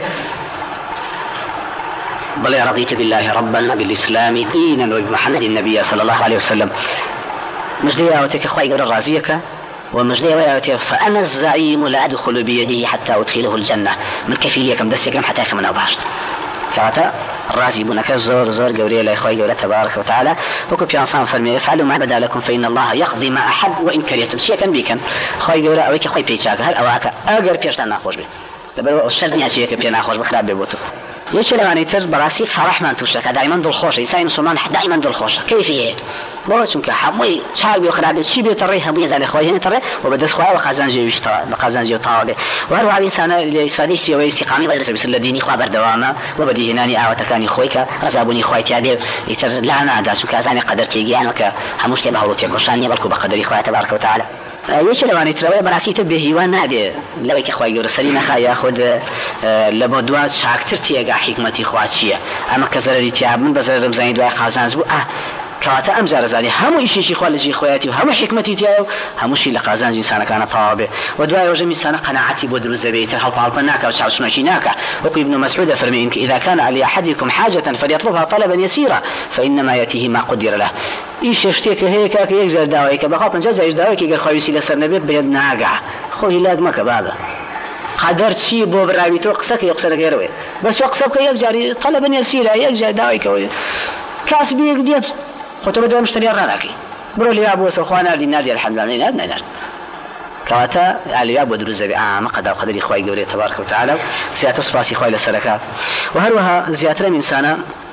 بەڵێ رضيت بالله ربا بالإسلام دينا وبمحمد النبي صلى الله عليه وسلم مجدي أوتك خوای گەورە ڕازیەکە ومجدي وياتي فأنا الزعيم لا أدخل بيده حتى أدخله الجنة من كفيليكم دسيكم حتى يخمن أو باشت كواتا رازي بونك زور زور قوري لا إخوة قولة تبارك وتعالى وكو بيانصان فرمي افعلوا ما بدا لكم فإن الله يقضي ما أحب وإن كرهتم شيئا كان بيكن خوي قولة أويك خوي بيشاك هل أواك أقر بيشتان ناخوش بي لبرو الشرط نياسيك بيا ناخوش بخراب بيبوتو يش لواني تر براسي فرح من توشك دائما دل خوش إنسان مسلمان دائما دل خوش كيف هي والله شنك حموي شاي بيخرب شي بيتريه هم يزال إخوة هنا ترى وبدس خواه وخزان جي وشتا بخزان جي وطاوله وهو الإنسان اللي يسفاديش يوي استقامي بدرس بس الديني خواه بردوامه وبدي هناني أو تكاني خويك رزابوني خوي تابي يتر لا أنا داس وكازاني قدر تيجي أنا كهموش تبع هو تيجوشاني بالكو بقدر إخوة تبارك وتعالى يش لواني تروي براسي تبه هو نادي لو كخوي جور سلينا خايا خد لبودوات شاكتر تيجا حكمتي خواتشية أما كزرري تياب من بزر رمزاني دواء خازان زبو آه كواتا أمزار زاني همو إشي شي خوال جي خواتي وهمو حكمتي تياو همو شي لقازان جنسانا كان طابع ودواء وجمي سانا قناعتي بودرو الزبيت الحلق هالبناكا وشعب شنوشيناكا وقي ابن مسعود فرمي إنك إذا كان على أحدكم حاجة فليطلبها طلبا يسيرا فإنما يأتيه ما قدر له إيش يشتيك هيك يجزر داويك بخاف من جزا يجداويك يقر خويسي لسر نبيت بيد ناقع خوي لاق مكا بابا قدر شي بو براوي تو قصك يقصرك يروي بس وقصبك يجاري طلبا يسيرا يجزر داويك كاسبي يقديت خطبه دو مشتري راناكي برو لي ابو سخوانا للنادي الحمد لله نادي نادي كواتا علي ابو دروزبي اه ما قدر قدر اخوي قولي تبارك وتعالى سيات صباسي خوي للسركات وهروها زياتر من سنه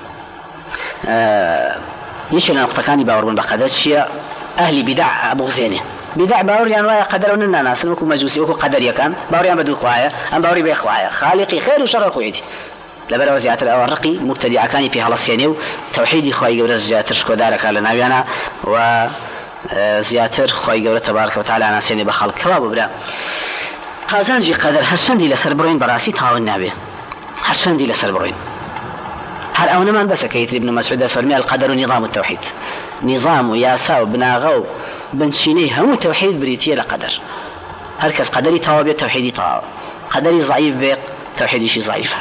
آه يشيل نقطه كان باورون بقدر شيء اهل بدع ابو زينه بدع باور يعني ويا قدرون الناس وكو مجوسي وكو قدر يكان باور يعني بدو خوايا ام باوري بي خوايا خالقي خير وشر خويتي لبرا زياتر او الرقي مبتدع كان في هالصينيو توحيدي خوي قبل زياتر شكودارك على نبينا و زياتر خوي قبل تبارك وتعالى انا سيني بخلق كواب بلا قازانجي قدر هرشندي لسر بروين براسي تاو النبي هرشندي لسر بروين هل اونا من بس كيتري ابن مسعود فرمي القدر نظام التوحيد نظام ياسا وبناغو بنشيني هم توحيد بريتيه لقدر هركز قدري تاو بي توحيدي تاو قدري ضعيف بي توحيدي شي ضعيفه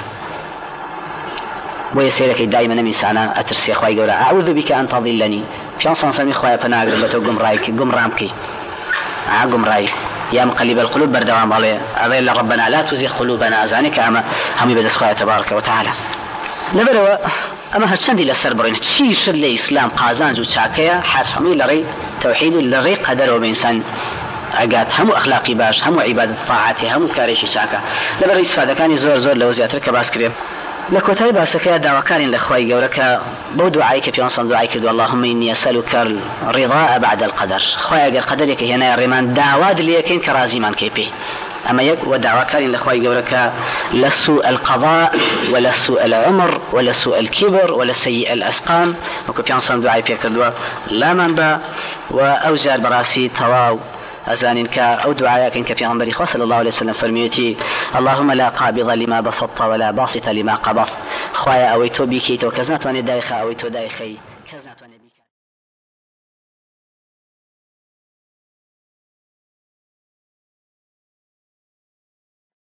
ويسيرك دائما من سانا أترسي أخوي قولا أعوذ بك أن تضلني في أنصان فمي أخوي فناقر بتو قم رايك قم رامكي قم رايك يا مقلب القلوب بردوام عليه أبين ربنا لا تزيغ قلوبنا أزانك أما همي بدس أخوي تبارك وتعالى لبروا أما هالشندي لسر برين تشيش اللي إسلام قازان جو تشاكيا حرحمي لري توحيد لري قدر وبإنسان عقاد همو أخلاقي باش همو عبادة طاعتي همو كاريشي شاكا لبرا إسفادة كان زور زور لو زياترك باسكريم لكوتاي باسكيا دعوكارين لأخوي قولك بو دعائك في أنصن دعائك اللهم إني أسألك الرضاء بعد القدر خويا قال قدرك هنا الرمان دعوات ليكين كرازي من كيبي أما يك ودعوكارين لأخوي قولك لا سوء القضاء ولا سوء العمر ولا سوء الكبر ولا سيء الأسقام وكو في أنصن دعائك يكردوا لا منبا وأوجار براسي تواو أزانك أو دعاءك إنك في غنبري صلى الله عليه وسلم فرميتي اللهم لا قابض لما بسطت ولا باسط لما قبضت خوايا أويتو بكيت وكزنت واني دايخة أويتو دايخي كزنت واني